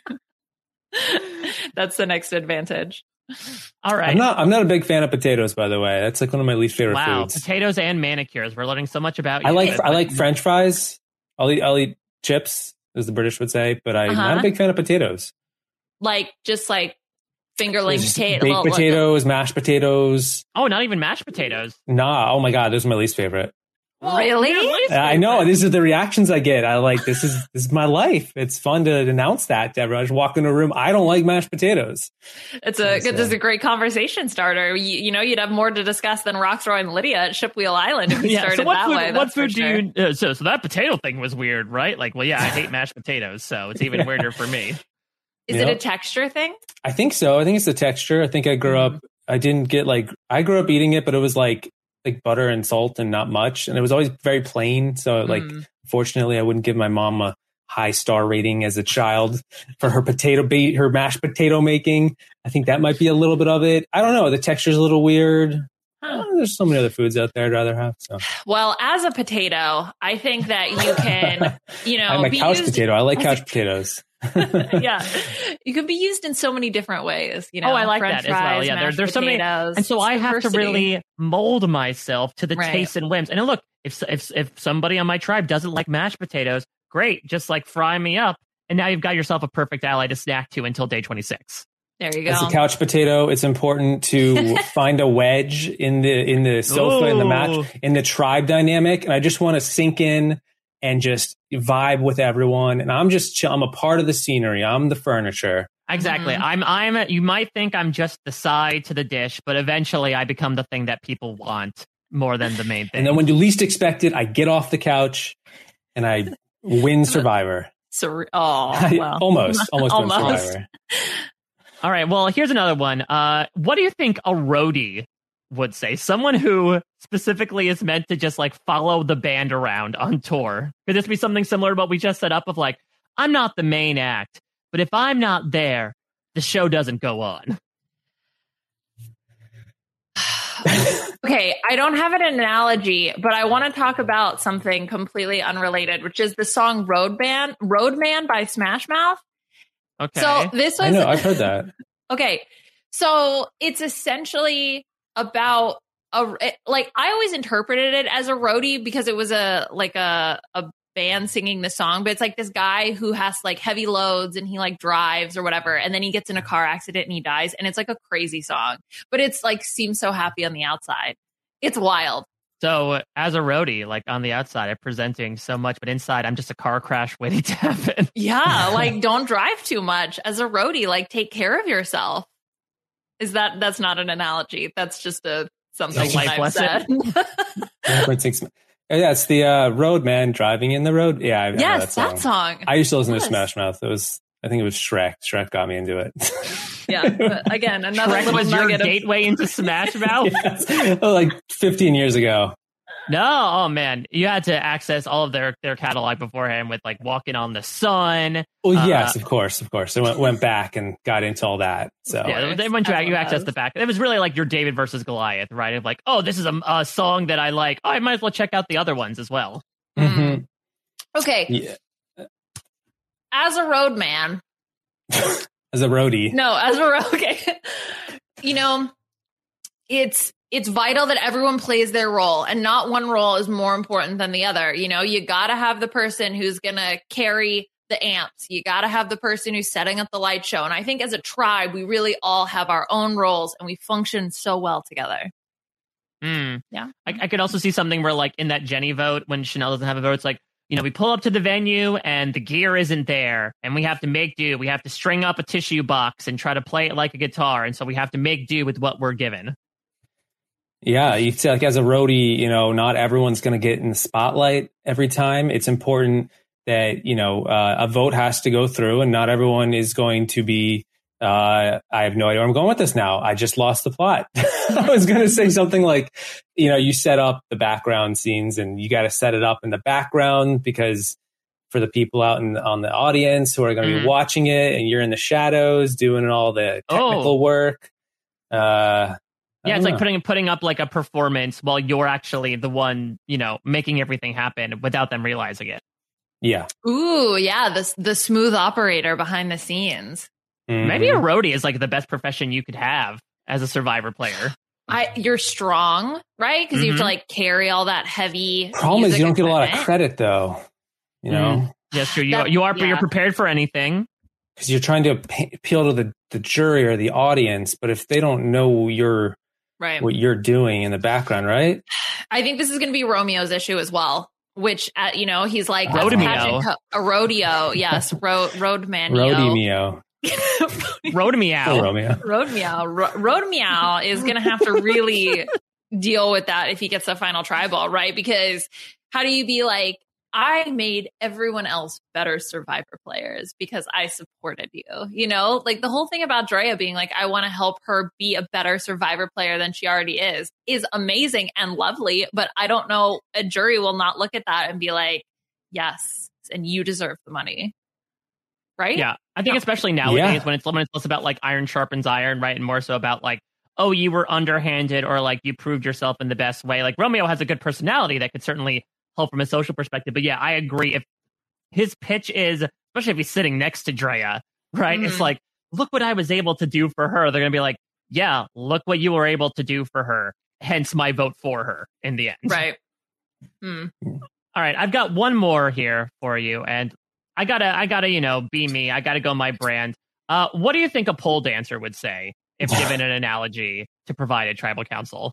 that's the next advantage. All right. I'm not, I'm not a big fan of potatoes, by the way. That's like one of my least favorite Wow. foods. Potatoes and manicures. We're learning so much about you. I like, I like French fries. I'll eat, I'll eat chips, as the British would say, but I'm not Uh-huh. a big fan of potatoes. Like, just like fingerling Just potato. baked well, potatoes, mashed potatoes. Oh, not even mashed potatoes. Nah, oh my god, those are my least favorite. Really? I know. These are the reactions I get. I like this is this is my life. It's fun to announce that to everyone. I just walk into a room. I don't like mashed potatoes. It's a good, this is a great conversation starter. You, you know, you'd have more to discuss than Roxroy and Lydia at Shipwheel Island if you Yeah, started so what that food, way. what that's for food do sure. you uh, so so that potato thing was weird, right? Like, well, yeah, I hate mashed potatoes, so it's even weirder for me. Is Yep. it a texture thing? I think so. I think it's the texture. I think I grew up. I didn't get like I grew up eating it, but it was like like butter and salt and not much, and it was always very plain. So like, Mm. fortunately, I wouldn't give my mom a high star rating as a child for her potato bait, her mashed potato making. I think that might be a little bit of it. I don't know. The texture's a little weird. Uh, there's so many other foods out there I'd rather have. So Well, as a potato, I think that you can, you know, I'm a be couch used, potato. I like couch potatoes. yeah, you can be used in so many different ways. You know, Oh, I like French that as well. fries, Yeah, there, mashed there's so many, potatoes, and so I have to diversity. really mold myself to the Right. tastes and whims. And look, if if if somebody on my tribe doesn't like mashed potatoes, great, just like fry me up, and now you've got yourself a perfect ally to snack to until day twenty-six. There you go. As a couch potato, it's important to find a wedge in the in the sofa in the Ooh. match in the tribe dynamic, and I just want to sink in and just vibe with everyone. And I'm just chill. I'm a part of the scenery. I'm the furniture. Exactly. Mm-hmm. I'm. I'm. You might think I'm just the side to the dish, but eventually I become the thing that people want more than the main thing. And then when you least expect it, I get off the couch and I win Survivor. So, oh, well. almost, almost, win Almost. Survivor. All right. Well, here's another one. Uh, what do you think a roadie would say? Someone who specifically is meant to just like follow the band around on tour. Could this be something similar to what we just set up of like, I'm not the main act, but if I'm not there, the show doesn't go on. Okay, I don't have an analogy, but I want to talk about something completely unrelated, which is the song Road Band, Roadman by Smash Mouth. Okay. So this was I know. I've heard that. Okay. So it's essentially about a like I always interpreted it as a roadie because it was a like a a band singing the song, but it's like this guy who has like heavy loads and he like drives or whatever, and then he gets in a car accident and he dies, and it's like a crazy song, but it's like seems so happy on the outside. It's wild. So as a roadie, like on the outside, I'm presenting so much, but inside I'm just a car crash waiting to happen. Yeah, like don't drive too much as a roadie. Like take care of yourself. Is that that's not an analogy? That's just a something A life I've lesson. said. Yeah, it's the uh, Road Man driving in the road. Yeah, I, I know Yes, that song. that song. I used to listen Yes. to Smash Mouth. It was, I think it was Shrek. Shrek got me into it. Yeah, but again, another Shrek little was your nugget of gateway into Smash Mouth. Yes. Oh, like fifteen years ago. No, oh man, you had to access all of their, their catalog beforehand with like Walking on the Sun. Well, uh, yes, of course, of course. I went, went back and got into all that. So yeah, they went to you access the back. It was really like your David versus Goliath, right? Of like, oh, this is a, a song that I like. Oh, I might as well check out the other ones as well. Mm-hmm. Okay. Yeah. As a road man. As a roadie. No, as a road. Okay. You know, it's it's vital that everyone plays their role, and not one role is more important than the other. You know, you got to have the person who's going to carry the amps. You got to have the person who's setting up the light show. And I think as a tribe, we really all have our own roles and we function so well together. Mm. Yeah. I, I could also see something where like in that Jenny vote, when Chanel doesn't have a vote, it's like, you know, we pull up to the venue and the gear isn't there and we have to make do. We have to string up a tissue box and try to play it like a guitar. And so we have to make do with what we're given. Yeah, you see, like as a roadie, you know, not everyone's going to get in the spotlight every time. It's important that, you know, uh, a vote has to go through and not everyone is going to be, uh, I have no idea where I'm going with this now. I just lost the plot. I was going to say something like, you know, you set up the background scenes and you got to set it up in the background because for the people out in, on the audience who are going to Mm. be watching it and you're in the shadows doing all the technical Oh. work. Uh, I Yeah, don't it's like know. putting putting up like a performance while you're actually the one, you know, making everything happen without them realizing it. Yeah. Ooh, yeah, the the smooth operator behind the scenes. Mm-hmm. Maybe a roadie is like the best profession you could have as a Survivor player. I you're strong, right? Because you have to Mhm. like carry all that heavy. Problem is music you don't get a lot of equipment. credit though, you know, Mhm. Yes, true. You, That- you are yeah. you're prepared for anything. because you're trying to pa- appeal to the, the jury or the audience. But if they don't know your Right. what you're doing in the background, right? I think this is going to be Romeo's issue as well. Which, uh, you know, he's like as a Rodemio. pageant co- a rodeo. Yes, road road man. Roadie Mio. Road me out. Oh, Romeo. Road meow. Ro- Road meow is going to have to really deal with that if he gets the final tribal, right? Because how do you be like, I made everyone else better Survivor players because I supported you, you know, like the whole thing about Drea being like, I want to help her be a better Survivor player than she already is, is amazing and lovely. But I don't know, a jury will not look at that and be like, yes, and you deserve the money. Right? Yeah, I think especially nowadays Yeah. when it's when it's less about like iron sharpens iron, right, and more so about like, oh, you were underhanded or like you proved yourself in the best way. Like Romeo has a good personality that could certainly help from a social perspective. But yeah, I agree. If his pitch is, especially if he's sitting next to Drea, right, Mhm. it's like, look what I was able to do for her. They're gonna be like, yeah, look what you were able to do for her. Hence my vote for her in the end. Right. Hmm. All right, I've got one more here for you, and I gotta, I gotta, you know, be me. I gotta go my brand. Uh, what do you think a pole dancer would say if given an analogy to provide a tribal council?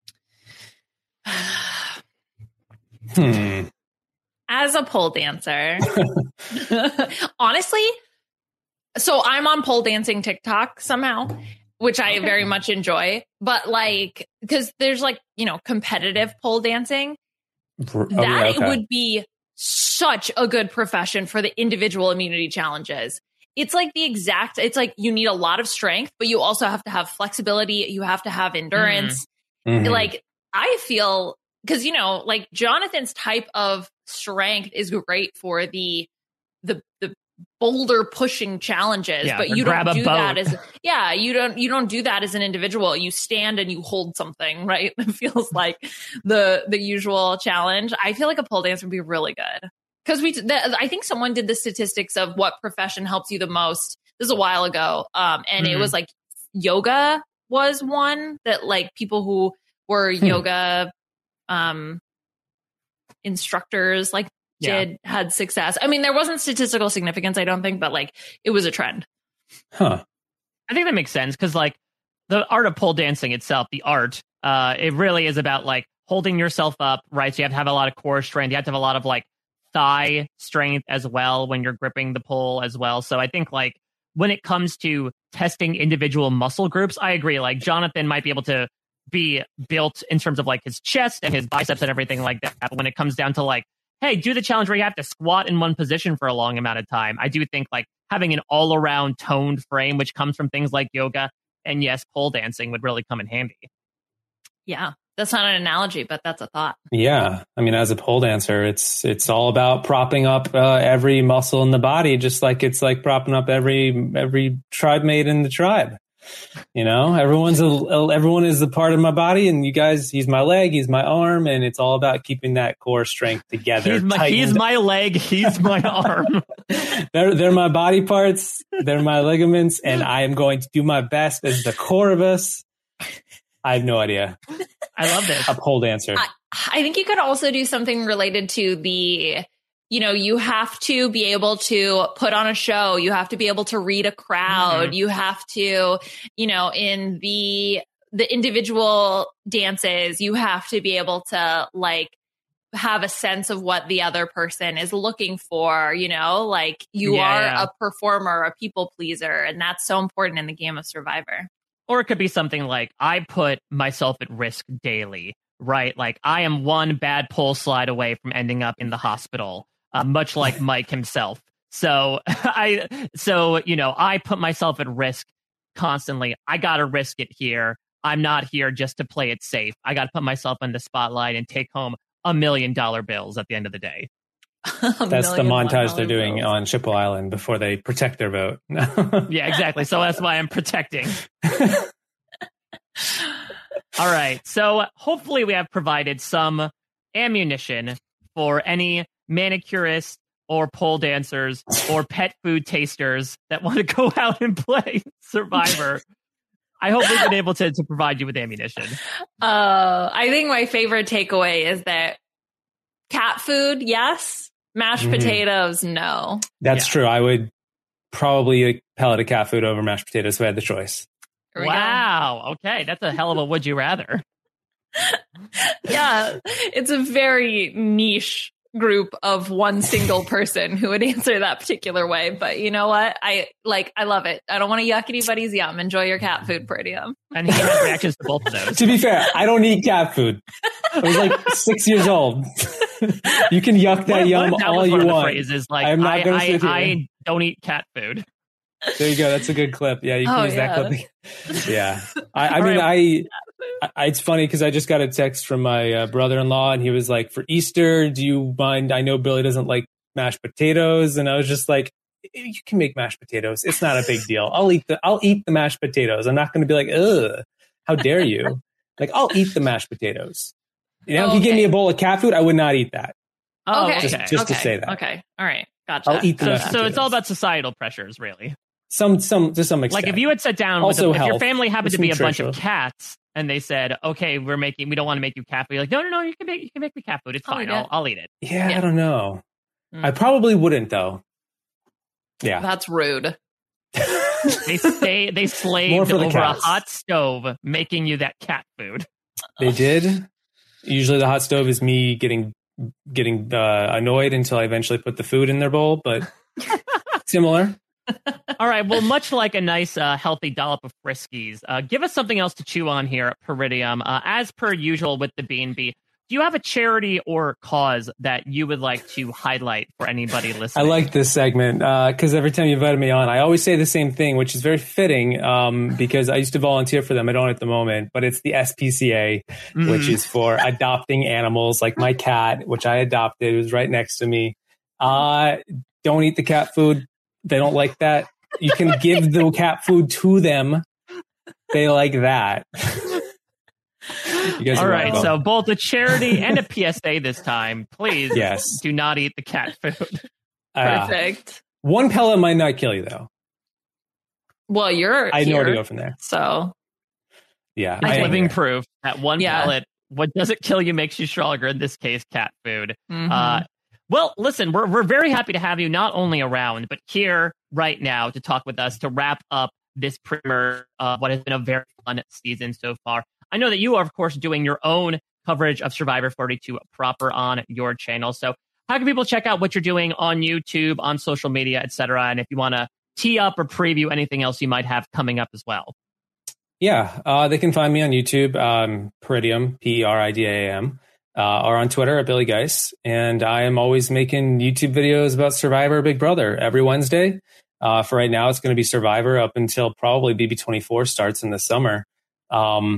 Hmm. As a pole dancer, honestly, so I'm on pole dancing TikTok somehow, which I very much enjoy. But like, because there's like, you know, competitive pole dancing, Oh, that yeah, it okay. would be such a good profession for the individual immunity challenges. It's like the exact, it's like you need a lot of strength, but you also have to have flexibility. You have to have endurance. Mhm. Like, I feel, because, you know, like Jonathan's type of strength is great for the, the, the boulder pushing challenges, Yeah, but or you don't grab a do boat. that as, yeah, you don't, you don't do that as an individual. You stand and you hold something, right? It feels like the, the usual challenge. I feel like a pole dance would be really good. Because we, the, I think someone did the statistics of what profession helps you the most. This is a while ago, um, and it Mhm. was like yoga was one that like people who were Hmm. yoga um, instructors like Yeah. did had success. I mean, there wasn't statistical significance, I don't think, but like it was a trend. Huh. I think that makes sense because like the art of pole dancing itself, the art, uh, it really is about like holding yourself up, right? So you have to have a lot of core strength. You have to have a lot of like thigh strength as well when you're gripping the pole as well. So I think like when it comes to testing individual muscle groups, I agree. Like Jonathan might be able to be built in terms of like his chest and his biceps and everything like that. But when it comes down to like, hey, do the challenge where you have to squat in one position for a long amount of time, I do think like having an all around toned frame, which comes from things like yoga and yes, pole dancing would really come in handy. Yeah. That's not an analogy, but that's a thought. Yeah. I mean, as a pole dancer, it's it's all about propping up uh, every muscle in the body, just like it's like propping up every every tribe mate in the tribe. You know, everyone's a, everyone is a part of my body, and you guys, he's my leg, he's my arm, and it's all about keeping that core strength together. He's my, he's my leg, he's my arm. they're they're my body parts, they're my ligaments, and I am going to do my best as the core of us. I have no idea. I love this. A pole dancer. I, I think you could also do something related to the, you know, you have to be able to put on a show. You have to be able to read a crowd. Mm-hmm. You have to, you know, in the, the individual dances, you have to be able to like have a sense of what the other person is looking for, you know, like you yeah, are yeah. a performer, a people pleaser. And that's so important in the game of Survivor. Or it could be something like, I put myself at risk daily, right? Like I am one bad pole slide away from ending up in the hospital, uh, much like Mike himself. So I, so, you know, I put myself at risk constantly. I got to risk it here. I'm not here just to play it safe. I got to put myself in the spotlight and take home a million dollar bills at the end of the day. That's the montage they're doing bills. on Chippewa Island before they protect their vote. Yeah, exactly. So that's why I'm protecting. All right. So hopefully we have provided some ammunition for any manicurists or pole dancers or pet food tasters that want to go out and play Survivor. I hope we've been able to, to provide you with ammunition. Uh, I think my favorite takeaway is that cat food, yes. Mashed mm-hmm. potatoes, no. That's yeah. true. I would probably pellet a cat food over mashed potatoes if I had the choice. Wow. Go. Okay. That's a hell of a would you rather. Yeah. It's a very niche group of one single person who would answer that particular way. But you know what? I like, I love it. I don't want to yuck anybody's yum. Enjoy your cat food, Peridium. And he has reactions to both of those. To be fair, I don't eat cat food. I was like six years old. You can yuck that what, yum what that all was you one want. Of the phrases, like, I'm not I, gonna I, sit here. I don't eat cat food. There you go. That's a good clip. Yeah, you can oh, use yeah. that clip. Yeah. I, I mean, right. I, I, it's funny because I just got a text from my uh, brother-in-law and he was like, for Easter, do you mind? I know Billy doesn't like mashed potatoes. And I was just like, you can make mashed potatoes. It's not a big deal. I'll eat the, I'll eat the mashed potatoes. I'm not going to be like, ugh, how dare you? Like, I'll eat the mashed potatoes. You know, okay. if you gave me a bowl of cat food, I would not eat that. Oh, okay. Just, just okay. to say that. Okay. All right. Gotcha. I'll eat the so, mashed so potatoes. it's all about societal pressures, really. Some, some, to some extent. Like if you had sat down also with a, health, if your family happened to it's be a nutritional. bunch of cats and they said, okay, we're making, we don't want to make you cat food. You're like, no, no, no, you can make, you can make me cat food. It's I'll fine. eat I'll, it. I'll eat it. Yeah, Yeah. I don't know. Mm. I probably wouldn't though. Yeah. That's rude. They stay, they More slaved for the over cats. a hot stove making you that cat food. They did. Usually the hot stove is me getting getting uh, annoyed until I eventually put the food in their bowl, but similar. All right. Well, much like a nice, uh, healthy dollop of Friskies, uh, give us something else to chew on here at Peridium. Uh, as per usual with the B and B, do you have a charity or cause that you would like to highlight for anybody I listening? like this segment because every time you invited me on, I always say the same thing, which is very fitting um, because I used to volunteer for them. I don't at the moment, but it's the S P C A, mm. which is for adopting animals like my cat, which I adopted. It was right next to me. Uh, don't eat the cat food. They don't like that. You can give the cat food to them. They like that. You guys All are right, welcome. so both a charity and a P S A this time. Please yes. do not eat the cat food. Uh, Perfect. One pellet might not kill you, though. Well, you're I know here, where to go from there. So, yeah. I I living am proof that one Yeah. pellet, what doesn't kill you makes you stronger. In this case, cat food. Mhm. Uh, well, listen, we're we're very happy to have you not only around, but here right now to talk with us to wrap up this premiere of what has been a very fun season so far. I know that you are, of course, doing your own coverage of Survivor forty-two proper on your channel. So how can people check out what you're doing on YouTube, on social media, et cetera? And if you want to tee up or preview anything else you might have coming up as well. Yeah, uh, they can find me on YouTube, um, Peridium, P E R I D A M, uh, or on Twitter at Billy Geis. And I am always making YouTube videos about Survivor Big Brother every Wednesday. Uh, for right now, it's going to be Survivor up until probably B B twenty-four starts in the summer. Um,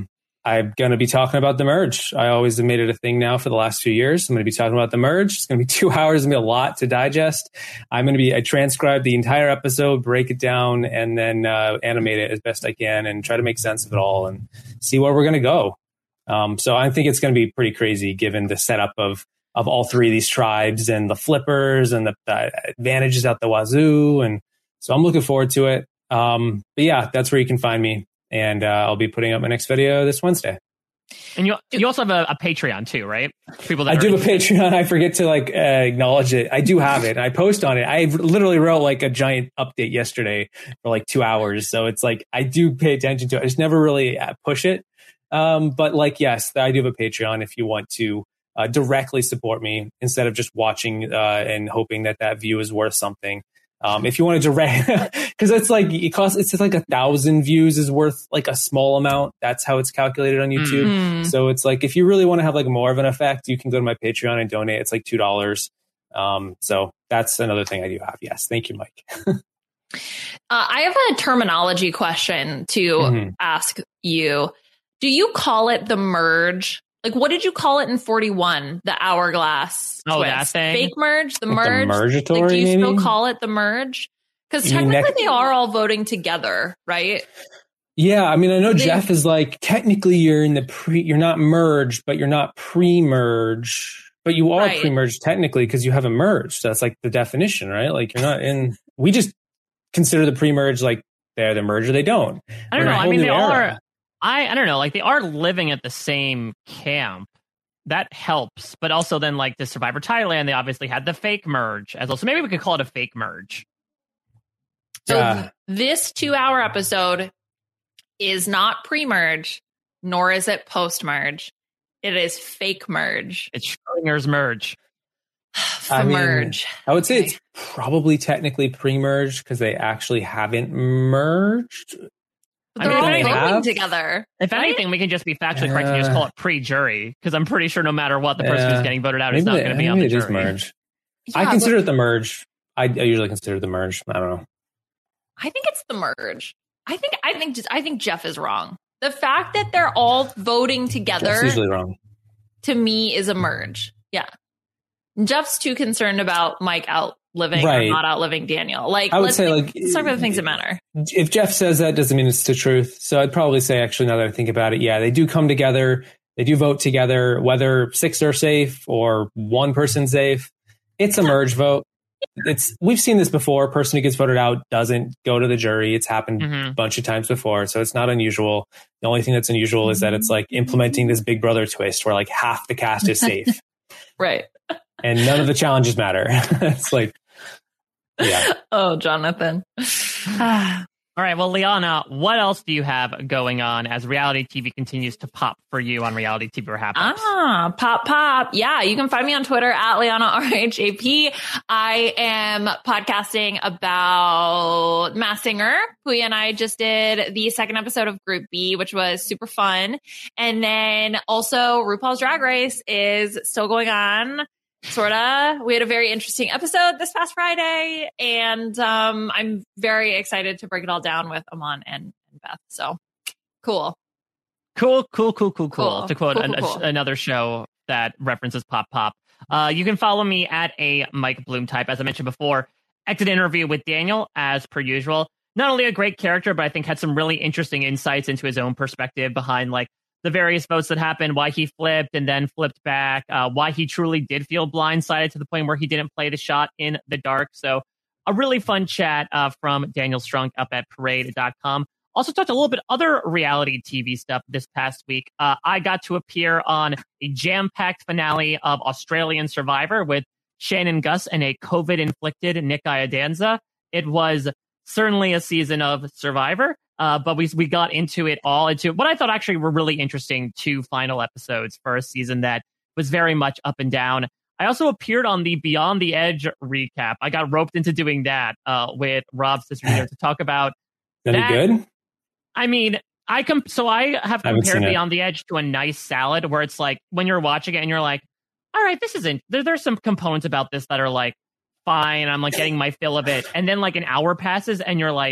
I'm going to be talking about the merge. I always have made it a thing now for the last few years. I'm going to be talking about the merge. It's going to be two hours. It's going to be a lot to digest. I'm going to be, I transcribe the entire episode, break it down, and then uh, animate it as best I can and try to make sense of it all and see where we're going to go. Um, so I think it's going to be pretty crazy given the setup of of all three of these tribes and the flippers and the, the advantages out the wazoo. And so I'm looking forward to it. Um, but yeah, that's where you can find me. And uh, I'll be putting up my next video this Wednesday. And you you also have a, a Patreon too, right? People that I do have a Patreon. I forget to like uh, acknowledge it. I do have it. I post on it. I literally wrote like a giant update yesterday for like two hours. So it's like I do pay attention to it. I just never really push it. Um, but like, yes, I do have a Patreon if you want to uh, directly support me instead of just watching uh, and hoping that that view is worth something. Um, if you want to direct, because it's like it costs, it's like a thousand views is worth like a small amount. That's how it's calculated on YouTube. Mm-hmm. So it's like if you really want to have like more of an effect, you can go to my Patreon and donate. It's like two dollars. Um, so that's another thing I do have. Yes, thank you, Mike. uh, I have a terminology question to mm-hmm. ask you. Do you call it the merge? Like, what did you call it in forty-one? The hourglass oh, twist. That thing? Fake merge? The like merge? The like, do you maybe? still call it the merge? Because technically next- they are all voting together, right? Yeah, I mean, I know they- Jeff is like, technically you're in the pre, you're not merged, but you're not pre-merge. But you are right. pre-merged technically because you haven't merged. That's like the definition, right? Like you're not in, we just consider the pre-merge like they're the merge or they don't. I don't know. I mean, they all are. I, I don't know, like they are living at the same camp. That helps. But also then like the Survivor Thailand, they obviously had the fake merge as well. So maybe we could call it a fake merge. So Yeah. this two hour episode is not pre-merge, nor is it post-merge. It is fake merge. It's Schrodinger's merge. I mean, merge. I would say it's probably technically pre-merged because they actually haven't merged. They're I all mean, voting have? together. If right? anything, we can just be factually correct and just call it pre-jury, because I'm pretty sure no matter what, the person Yeah. who's getting voted out is Maybe not they- going to be on the maybe it is jury. merge. Yeah, I consider but- it the merge. I, I usually consider it the merge. I don't know. I think it's the merge. I think I think I think Jeff is wrong. The fact that they're all voting together That's usually wrong. to me is a merge. Yeah. Jeff's too concerned about Mike outliving Right. or not outliving Daniel. Like I would let's say, think- like, let's talk about the things that matter. If Jeff says that, doesn't mean it's the truth. So I'd probably say, actually, now that I think about it, yeah, they do come together. They do vote together, whether six are safe or one person's safe. It's a merge vote. It's we've seen this before. A person who gets voted out doesn't go to the jury. It's happened Mhm. a bunch of times before, so it's not unusual. The only thing that's unusual is that it's like implementing this Big Brother twist where like half the cast is safe Right. and none of the challenges matter. It's like, yeah. Oh, Jonathan. All right, well, Liana, what else do you have going on as reality T V continues to pop for you on Reality T V Rehab? Ah, pop, pop. Yeah, you can find me on Twitter at Liana R H A P. I am podcasting about Masked Singer. Puya and I just did the second episode of Group B, which was super fun. And then also RuPaul's Drag Race is still going on. Sorta. We had a very interesting episode this past Friday, and um, I'm very excited to break it all down with Aman and, and Beth. So cool. Cool, cool, cool, cool, cool. Cool. To quote Cool, an, cool, cool. A, another show that references Pop Pop. Uh, you can follow me at a Mike Bloom type. As I mentioned before, exit interview with Daniel, as per usual. Not only a great character, but I think had some really interesting insights into his own perspective behind like the various votes that happened, why he flipped and then flipped back, uh, why he truly did feel blindsided to the point where he didn't play the shot in the dark. So a really fun chat uh, from Daniel Strunk up at parade dot com. Also talked a little bit other reality T V stuff this past week. Uh, I got to appear on a jam-packed finale of Australian Survivor with Shannon Gus and a COVID-inflicted Nick Iadanza. It was certainly a season of Survivor. Uh, but we we got into it all into what I thought actually were really interesting two final episodes for a season that was very much up and down. I also appeared on the Beyond the Edge recap. I got roped into doing that uh, with Rob Cicero to talk about Any that. good? I mean, I com- so I have I haven't compared seen it. Beyond the Edge to a nice salad where it's like when you're watching it and you're like, all right, this isn't there, there's some components about this that are like fine. I'm like getting my fill of it. And then like an hour passes and you're like,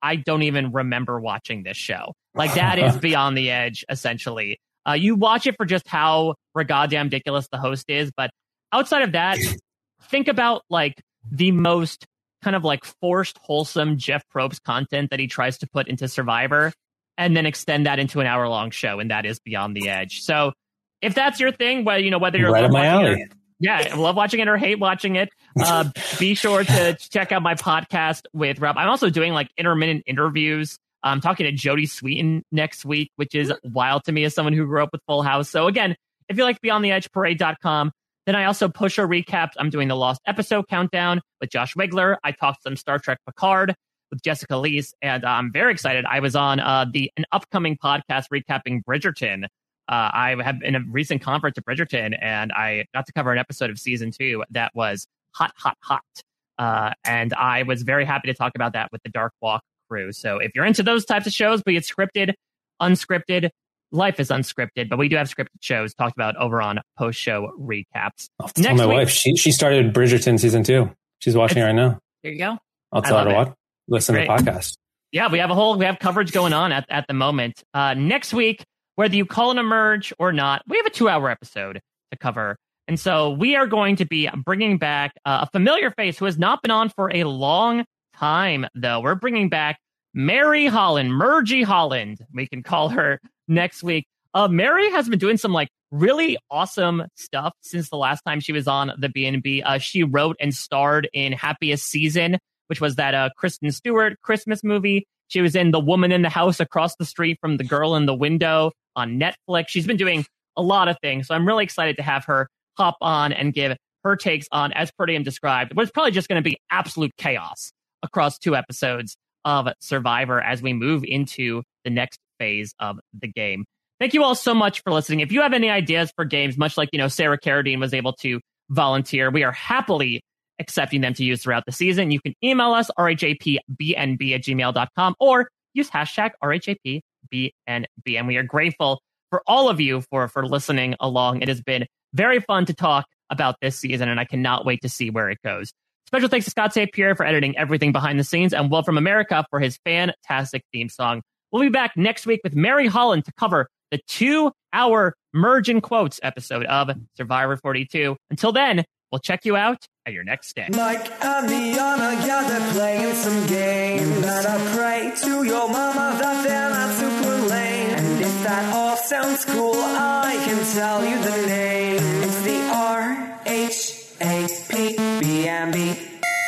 I don't even remember watching this show. Like, that is Beyond the Edge, essentially. Uh, you watch it for just how goddamn ridiculous the host is, but outside of that, think about like the most kind of like forced, wholesome Jeff Probst content that he tries to put into Survivor, and then extend that into an hour long show, and that is Beyond the Edge. So if that's your thing, well, you know, whether you're right up my alley. Or, yeah, love watching it or hate watching it, uh, be sure to check out my podcast with Rob. I'm also doing like intermittent interviews. I'm talking to Jodie Sweetin next week, which is wild to me as someone who grew up with Full House. So again, if you like beyond the edge parade dot com, then I also push a recap. I'm doing the Lost episode countdown with Josh Wigler. I talked some Star Trek Picard with Jessica Leese, and uh, I'm very excited. I was on uh, the an upcoming podcast recapping Bridgerton. Uh, I have in a recent conference at Bridgerton, and I got to cover an episode of season two that was hot, hot, hot. Uh, and I was very happy to talk about that with the Dark Walk crew. So if you're into those types of shows, be it scripted, unscripted, life is unscripted, but we do have scripted shows talked about over on post-show recaps. I'll tell Next my week, wife, she she started Bridgerton season two. She's watching it right now. There you go. I'll tell her to watch, listen to the podcast. Yeah, we have a whole, we have coverage going on at, at the moment. Uh, next week, whether you call it a merge or not, we have a two-hour episode to cover. And so we are going to be bringing back uh, a familiar face who has not been on for a long time, though. We're bringing back Mary Holland, Mergie Holland. We can call her next week. Uh, Mary has been doing some like really awesome stuff since the last time she was on the B and B. Uh, she wrote and starred in Happiest Season, which was that uh, Kristen Stewart Christmas movie. She was in The Woman in the House Across the Street from the Girl in the Window on Netflix. She's been doing a lot of things, so I'm really excited to have her hop on and give her takes on, as per diem described, what's probably just going to be absolute chaos across two episodes of Survivor as we move into the next phase of the game. Thank you all so much for listening. If you have any ideas for games, much like, you know, Sarah Carradine was able to volunteer, we are happily accepting them to use throughout the season. You can email us, R H A P B N B at gmail dot com, or use hashtag R H A P B N B. And we are grateful for all of you for, for listening along. It has been very fun to talk about this season, and I cannot wait to see where it goes. Special thanks to Scott Saint Pierre for editing everything behind the scenes, and Will from America for his fantastic theme song. We'll be back next week with Mary Holland to cover the two-hour Merge in Quotes episode of Survivor forty-two. Until then, we'll check you out at your next step. Mike and Liana, yeah, they're playing some games. And I pray to your mama that they're not super lame. And if that all sounds cool, I can tell you the name. It's the R H A P B and B.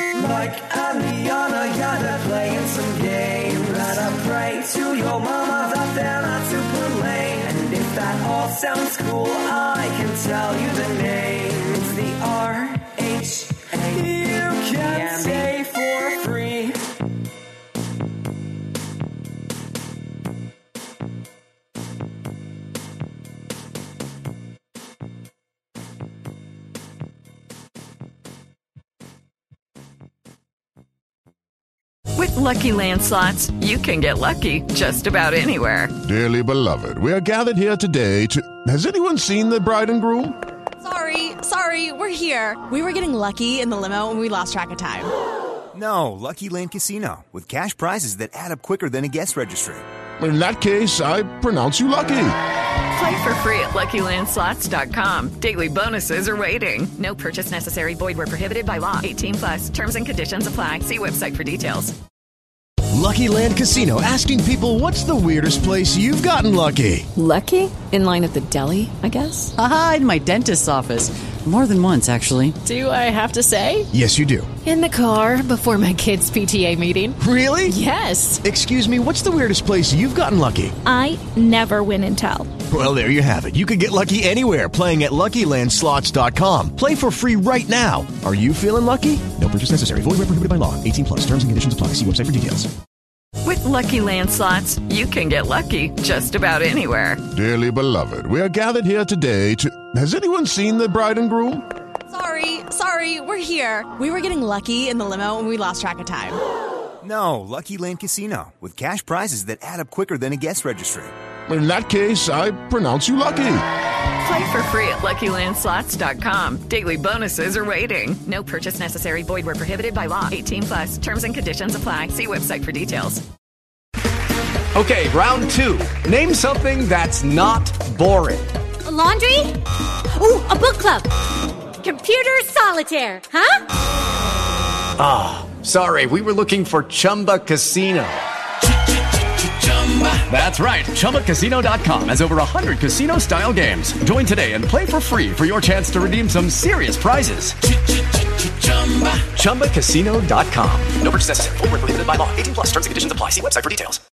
Mike and Liana, yeah, they're playing some games. And I pray to your mama that they're not super lame. And if that all sounds cool, I can tell you the name. It's the R H A P B. You can stay for free. With Lucky Land Slots, you can get lucky just about anywhere. Dearly beloved, we are gathered here today to... Has anyone seen the bride and groom? Sorry, sorry, we're here. We were getting lucky in the limo and we lost track of time. No, Lucky Land Casino, with cash prizes that add up quicker than a guest registry. In that case, I pronounce you lucky. Play for free at Lucky Land Slots dot com. Daily bonuses are waiting. No purchase necessary. Void where prohibited by law. eighteen plus. Terms and conditions apply. See website for details. Lucky Land Casino, asking people, what's the weirdest place you've gotten lucky? Lucky? In line at the deli, I guess? Aha, in my dentist's office. More than once, actually. Do I have to say? Yes, you do. In the car before my kids' P T A meeting. Really? Yes. Excuse me, what's the weirdest place you've gotten lucky? I never win and tell. Well, there you have it. You can get lucky anywhere, playing at Lucky Land Slots dot com. Play for free right now. Are you feeling lucky? No purchase necessary. Void where prohibited by law. eighteen plus. Terms and conditions apply. See website for details. With Lucky Land Slots, you can get lucky just about anywhere. Dearly beloved, we are gathered here today to... Has anyone seen the bride and groom? Sorry, sorry, we're here. We were getting lucky in the limo and we lost track of time. No, Lucky Land Casino, with cash prizes that add up quicker than a guest registry. In that case, I pronounce you lucky. Play for free at Lucky Land Slots dot com. Daily bonuses are waiting. No purchase necessary. Void where prohibited by law. eighteen plus. Terms and conditions apply. See website for details. Okay, round two. Name something that's not boring. A laundry? Ooh, a book club. Computer solitaire, huh? Ah, oh, sorry. We were looking for Chumba Casino. That's right. Chumba Casino dot com has over one hundred casino-style games. Join today and play for free for your chance to redeem some serious prizes. Chumba Casino dot com. No purchase necessary. Void where prohibited by law. eighteen plus terms and conditions apply. See website for details.